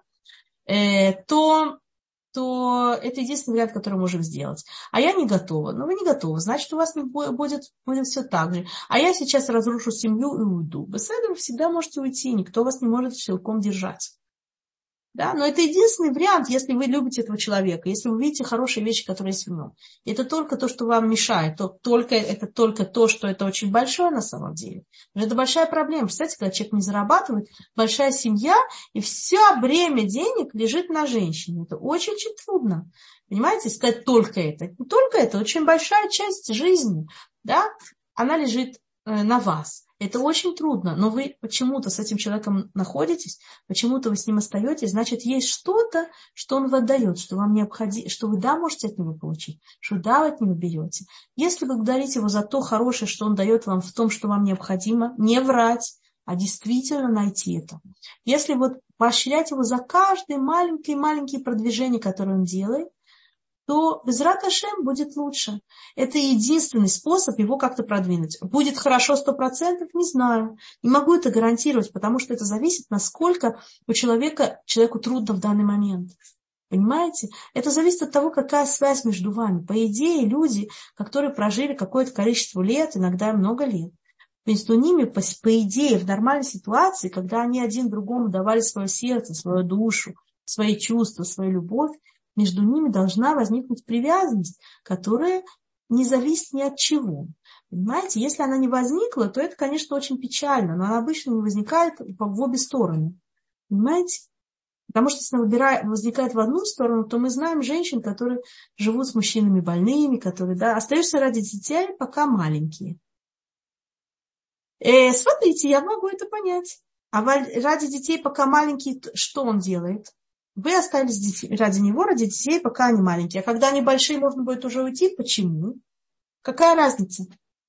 то, то это единственный вариант, который мы можем сделать. А я не готова. Ну, вы не готовы, значит, у вас не будет, будет все так же. А я сейчас разрушу семью и уйду. Вы с этого всегда можете уйти, никто вас не может силком держать. Да? Но это единственный вариант, если вы любите этого человека, если вы видите хорошие вещи, которые есть в нем. Это только то, что вам мешает, то, только, это только то, что это очень большое на самом деле. Но это большая проблема. Представляете, когда человек не зарабатывает, большая семья, и все бремя денег лежит на женщине. Это очень-очень трудно. Понимаете, сказать только это. Не только это, очень большая часть жизни, да, она лежит э, на вас. Это очень трудно, но вы почему-то с этим человеком находитесь, почему-то вы с ним остаетесь, значит, есть что-то, что он вам дает, что вам необходимо, что вы, да, можете от него получить, что да, вы от него берете. Если благодарить его за то хорошее, что он дает вам в том, что вам необходимо, не врать, а действительно найти это. Если вот поощрять его за каждое маленькое-маленькое продвижение, которое он делает, то Безрат Ашем будет лучше. Это единственный способ его как-то продвинуть. Будет хорошо сто процентов, не знаю. Не могу это гарантировать, потому что это зависит, насколько у человека, человеку трудно в данный момент. Понимаете? Это зависит от того, какая связь между вами. По идее, люди, которые прожили какое-то количество лет, иногда много лет, между ними, по, по идее, в нормальной ситуации, когда они один другому давали свое сердце, свою душу, свои чувства, свою любовь, между ними должна возникнуть привязанность, которая не зависит ни от чего. Понимаете, если она не возникла, то это, конечно, очень печально, но она обычно не возникает в обе стороны. Понимаете? Потому что если она выбирает, возникает в одну сторону, то мы знаем женщин, которые живут с мужчинами больными, которые, да, остаются ради детей, пока маленькие. Э, смотрите, я могу это понять. А ради детей, пока маленькие, что он делает? Вы остались детей, ради него, ради детей, пока они маленькие. А когда они большие, можно будет уже уйти. Почему? Какая разница?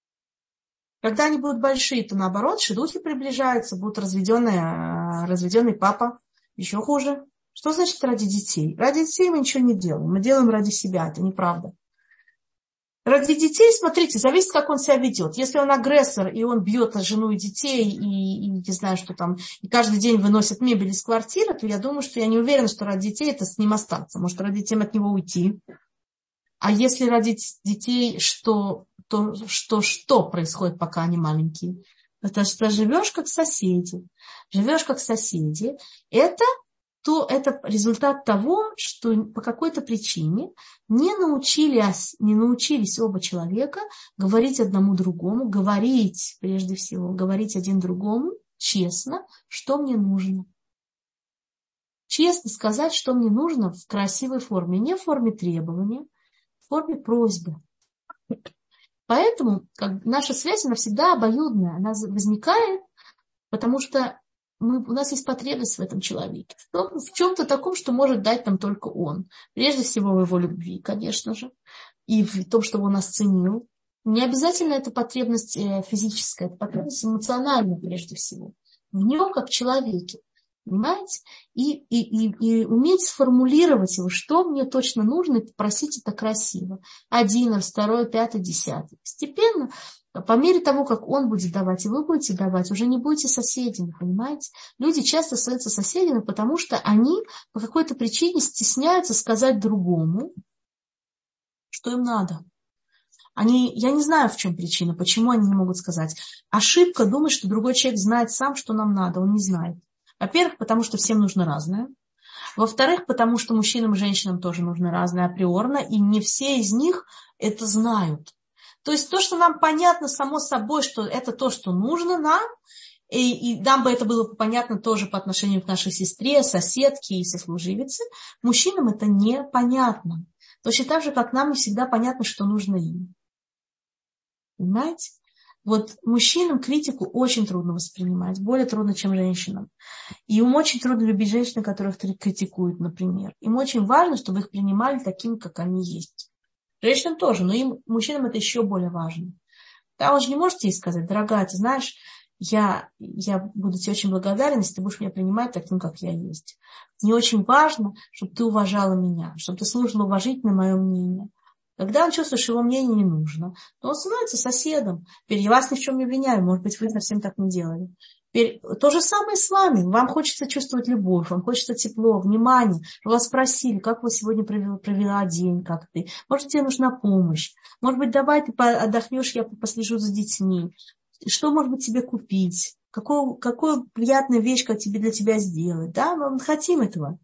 Когда они будут большие, то наоборот, шидухи приближаются, будут разведенные, разведенный папа. Еще хуже. Что значит ради детей? Ради детей мы ничего не делаем. Мы делаем ради себя. Это неправда. Ради детей, смотрите, зависит, как он себя ведет. Если он агрессор, и он бьет жену и детей, и, и не знаю, что там, и каждый день выносит мебель из квартиры, то я думаю, что я не уверена, что ради детей это с ним остаться. Может, ради детей от него уйти. А если ради детей, что, то что, что происходит, пока они маленькие? Это что живешь как соседи. Живешь как соседи. Это то это результат того, что по какой-то причине не научились, не научились оба человека говорить одному другому, говорить, прежде всего, говорить один другому честно, что мне нужно. Честно сказать, что мне нужно в красивой форме, не в форме требования, в форме просьбы. Поэтому как, наша связь, она всегда обоюдная, она возникает, потому что Мы, у нас есть потребность в этом человеке, в, в чем-то таком, что может дать нам только он. Прежде всего в его любви, конечно же, и в том, чтобы он нас ценил. Не обязательно это потребность физическая, это потребность эмоциональная прежде всего. В нем как человеке, понимаете? И, и, и, и уметь сформулировать его, что мне точно нужно, и попросить это красиво. Один раз, второй, пятый, десятый. Постепенно, по мере того, как он будет давать, и вы будете давать, уже не будете соседями, понимаете? Люди часто становятся соседями, потому что они по какой-то причине стесняются сказать другому, что им надо. Они, я не знаю, в чем причина, почему они не могут сказать. Ошибка думать, что другой человек знает сам, что нам надо, он не знает. Во-первых, потому что всем нужно разное. Во-вторых, потому что мужчинам и женщинам тоже нужно разное априорно, и не все из них это знают. То есть то, что нам понятно само собой, что это то, что нужно нам, и, и нам бы это было понятно тоже по отношению к нашей сестре, соседке и сослуживице, мужчинам это непонятно. Точно так же, как нам не всегда понятно, что нужно им. Понимаете? Вот мужчинам критику очень трудно воспринимать, более трудно, чем женщинам. И им очень трудно любить женщин, которых критикуют, например. Им очень важно, чтобы их принимали такими, как они есть. Женщинам тоже, но им, мужчинам это еще более важно. Да, он же не может ей сказать: дорогая, ты знаешь, я, я буду тебе очень благодарен, если ты будешь меня принимать таким, как я есть. Мне очень важно, чтобы ты уважала меня, чтобы ты слушала уважительно мое мнение. Когда он чувствует, что его мнение не нужно, то он становится соседом. Теперь я вас ни в чем не обвиняю, может быть, вы совсем так не делали. Теперь то же самое с вами. Вам хочется чувствовать любовь, вам хочется тепло, внимание. Вас спросили, как вы сегодня провела, провела день, как ты. Может, тебе нужна помощь. Может быть, давай ты отдохнешь, я послежу за детьми. Что, может быть, тебе купить? Какую, какую приятную вещь как тебе для тебя сделать? Да, мы хотим этого.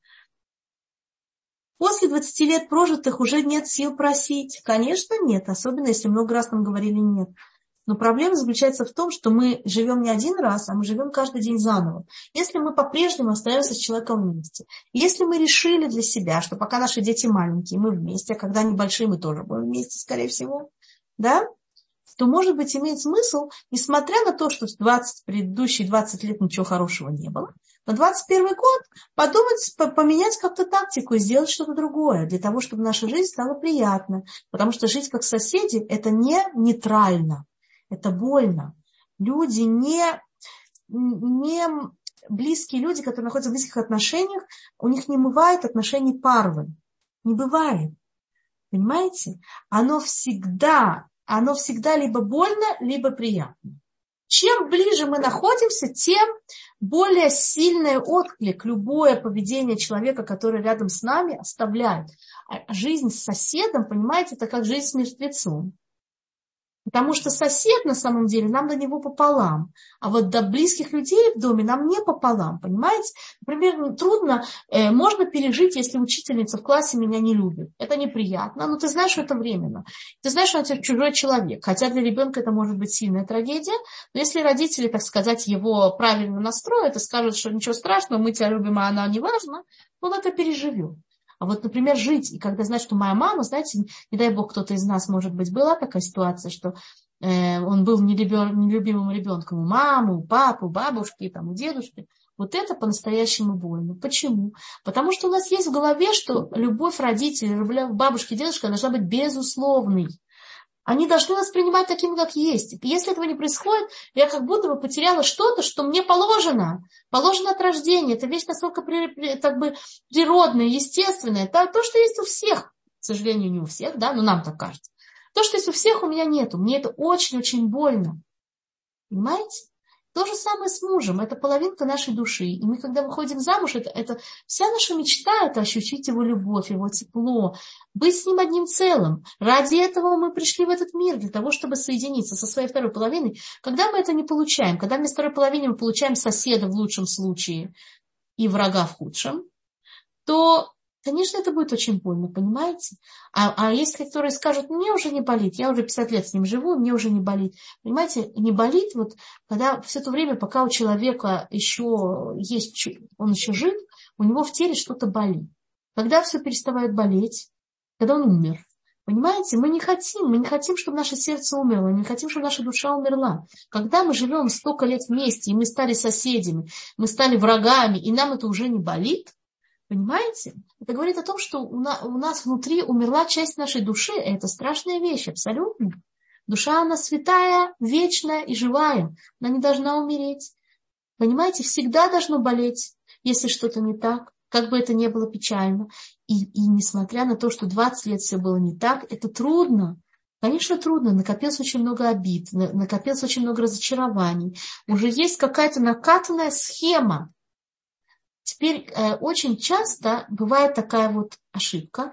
После двадцати лет прожитых уже нет сил просить. Конечно, нет, особенно если много раз нам говорили нет. Но проблема заключается в том, что мы живем не один раз, а мы живем каждый день заново. Если мы по-прежнему остаемся с человеком вместе, если мы решили для себя, что пока наши дети маленькие, мы вместе, а когда они большие, мы тоже будем вместе, скорее всего, да, то, может быть, имеет смысл, несмотря на то, что в двадцать, предыдущие двадцать лет ничего хорошего не было, на двадцать первый год подумать, поменять как-то тактику и сделать что-то другое, для того, чтобы наша жизнь стала приятной. Потому что жить как соседи – это не нейтрально, это больно. Люди не, не близкие люди, которые находятся в близких отношениях, у них не бывает отношений парвы. Не бывает. Понимаете? Оно всегда, оно всегда либо больно, либо приятно. Чем ближе мы находимся, тем более сильный отклик любое поведение человека, который рядом с нами, оставляет. А жизнь с соседом, понимаете, это как жизнь с мертвецом. Потому что сосед, на самом деле, нам до него пополам. А вот до близких людей в доме нам не пополам, понимаете? Например, трудно, э, можно пережить, если учительница в классе меня не любит. Это неприятно, но ты знаешь, что это временно. Ты знаешь, что это чужой человек. Хотя для ребенка это может быть сильная трагедия. Но если родители, так сказать, его правильно настроят и скажут, что ничего страшного, мы тебя любим, а она не важна, он это переживет. А вот, например, жить, и когда знать, что моя мама, знаете, не дай бог, кто-то из нас, может быть, была такая ситуация, что э, он был нелюбимым ребенком у мамы, у папы, у бабушки, там, у дедушки. Вот это по-настоящему больно. Почему? Потому что у нас есть в голове, что любовь родителей, любовь бабушки и дедушки должна быть безусловной. Они должны воспринимать таким, как есть. И если этого не происходит, я как будто бы потеряла что-то, что мне положено. Положено от рождения. Это вещь настолько как бы природная, естественная. Это то, что есть у всех. К сожалению, не у всех, да, но нам так кажется. То, что есть у всех, у меня нету. Мне это очень-очень больно. Понимаете? То же самое с мужем. Это половинка нашей души. И мы, когда выходим замуж, это, это вся наша мечта, это ощутить его любовь, его тепло, быть с ним одним целым. Ради этого мы пришли в этот мир, для того, чтобы соединиться со своей второй половиной. Когда мы это не получаем, когда вместо второй половины мы получаем соседа в лучшем случае и врага в худшем, то, конечно, это будет очень больно, понимаете? А, а есть, которые скажут, мне уже не болит, я уже пятьдесят лет с ним живу, мне уже не болит. Понимаете, не болит, вот, когда все то время, пока у человека еще есть, он еще жив, у него в теле что-то болит. Когда все переставает болеть, когда он умер. Понимаете, мы не хотим, мы не хотим, чтобы наше сердце умерло, мы не хотим, чтобы наша душа умерла. Когда мы живем столько лет вместе, и мы стали соседями, мы стали врагами, и нам это уже не болит, понимаете? Это говорит о том, что у нас внутри умерла часть нашей души. Это страшная вещь, абсолютно. Душа, она святая, вечная и живая. Она не должна умереть. Понимаете, всегда должно болеть, если что-то не так, как бы это ни было печально. И, и несмотря на то, что двадцать лет все было не так, это трудно. Конечно, трудно. Накопилось очень много обид, накопилось очень много разочарований. Уже есть какая-то накатанная схема. Теперь э, очень часто бывает такая вот ошибка,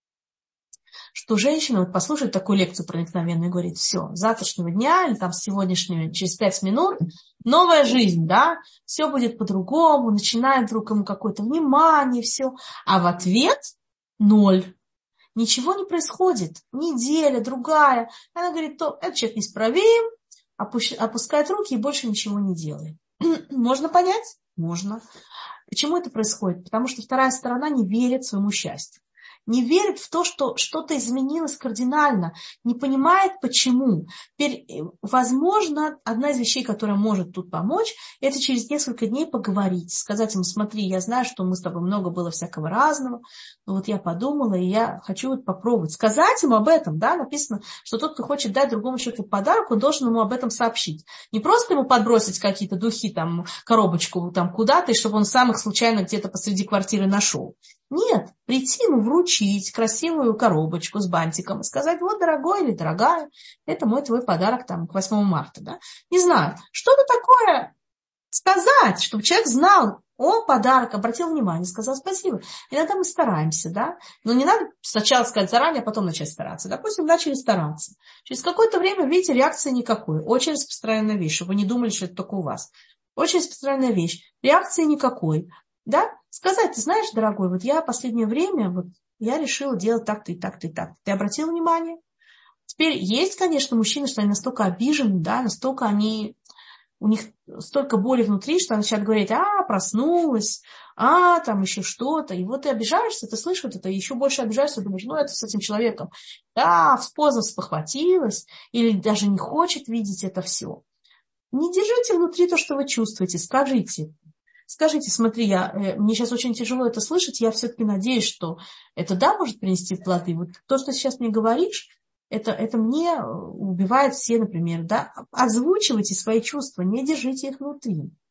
что женщина вот послушает такую лекцию проникновенную и говорит, все, с завтрашнего дня или там с сегодняшнего, через пять минут, новая жизнь, да, все будет по-другому, начинает вдруг ему какое-то внимание, все, а в ответ ноль. Ничего не происходит, неделя, другая. Она говорит, то этот человек неисправим, опускает руки и больше ничего не делает. Можно понять? Можно. Почему это происходит? Потому что вторая сторона не верит своему счастью. Не верит в то, что что-то изменилось кардинально. Не понимает, почему. Теперь, возможно, одна из вещей, которая может тут помочь, это через несколько дней поговорить. Сказать ему, смотри, я знаю, что мы с тобой много было всякого разного, но вот я подумала, и я хочу вот попробовать. Сказать ему об этом, да, написано, что тот, кто хочет дать другому человеку подарок, он должен ему об этом сообщить. Не просто ему подбросить какие-то духи, там, коробочку там куда-то, и чтобы он сам их случайно где-то посреди квартиры нашел. Нет, прийти ему вручить красивую коробочку с бантиком и сказать, вот, дорогой или дорогая, это мой твой подарок там, к восьмому марта. Да? Не знаю, что-то такое сказать, чтобы человек знал о подарок, обратил внимание, сказал спасибо. Иногда мы стараемся, да, но не надо сначала сказать заранее, а потом начать стараться. Допустим, начали стараться. Через какое-то время, видите, реакции никакой. Очень распространенная вещь, чтобы вы не думали, что это только у вас. Очень распространенная вещь. Реакции никакой. Да? Сказать, ты знаешь, дорогой, вот я в последнее время, вот я решила делать так-то и так-то и так-то. Ты обратил внимание? Теперь есть, конечно, мужчины, что они настолько обижены, да, настолько они, у них столько боли внутри, что они начинают говорить, а, проснулась, а, там еще что-то. И вот ты обижаешься, ты слышишь вот это, и еще больше обижаешься, думаешь, ну, это с этим человеком, да, поздно спохватилась, или даже не хочет видеть это все. Не держите внутри то, что вы чувствуете, скажите. Скажите, смотри, я, э, мне сейчас очень тяжело это слышать, я все-таки надеюсь, что это да может принести плоды. Вот то, что сейчас мне говоришь, это, это мне убивает все, например, да. Озвучивайте свои чувства, не держите их внутри.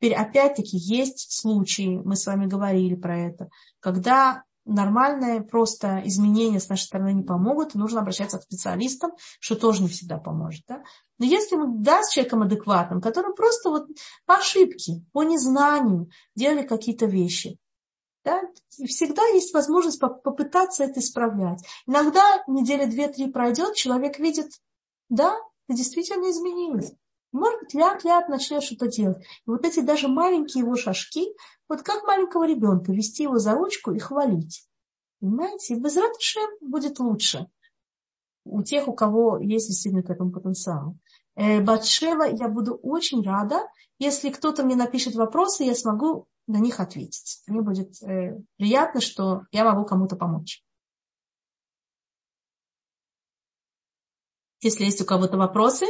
Теперь, опять-таки, есть случаи, мы с вами говорили про это, когда нормальные просто изменения с нашей стороны не помогут, нужно обращаться к специалистам, что тоже не всегда поможет. Да? Но если мы, да, с человеком адекватным, который просто вот по ошибке, по незнанию делали какие-то вещи, да, и всегда есть возможность попытаться это исправлять. Иногда недели две-три пройдет, человек видит, да, ты действительно изменилась. Может быть, ляп-ляп начнет что-то делать. И вот эти даже маленькие его шажки, вот как маленького ребенка, вести его за ручку и хвалить. Понимаете? И безрат Ашем будет лучше у тех, у кого есть действительно к этому потенциал. Э, Батшева, я буду очень рада, если кто-то мне напишет вопросы, я смогу на них ответить. Мне будет э, приятно, что я могу кому-то помочь. Если есть у кого-то вопросы,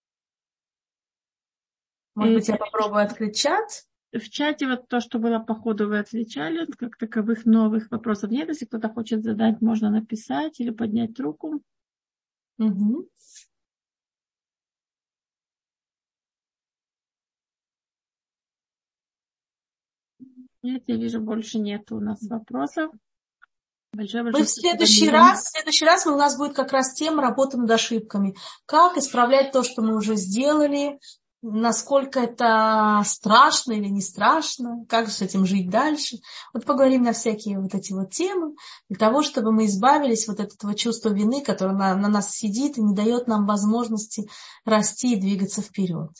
может быть, я попробую открыть чат. В чате вот то, что было по ходу, вы отвечали, как таковых новых вопросов нет. Если кто-то хочет задать, можно написать или поднять руку. Угу. Нет, я вижу, больше нет у нас вопросов. Большое, мы большое в следующий раз, в следующий раз у нас будет как раз тема работы над ошибками. Как исправлять то, что мы уже сделали, насколько это страшно или не страшно, как с этим жить дальше. Вот поговорим на всякие вот эти вот темы, для того, чтобы мы избавились вот от этого чувства вины, которое на, на нас сидит и не дает нам возможности расти и двигаться вперед.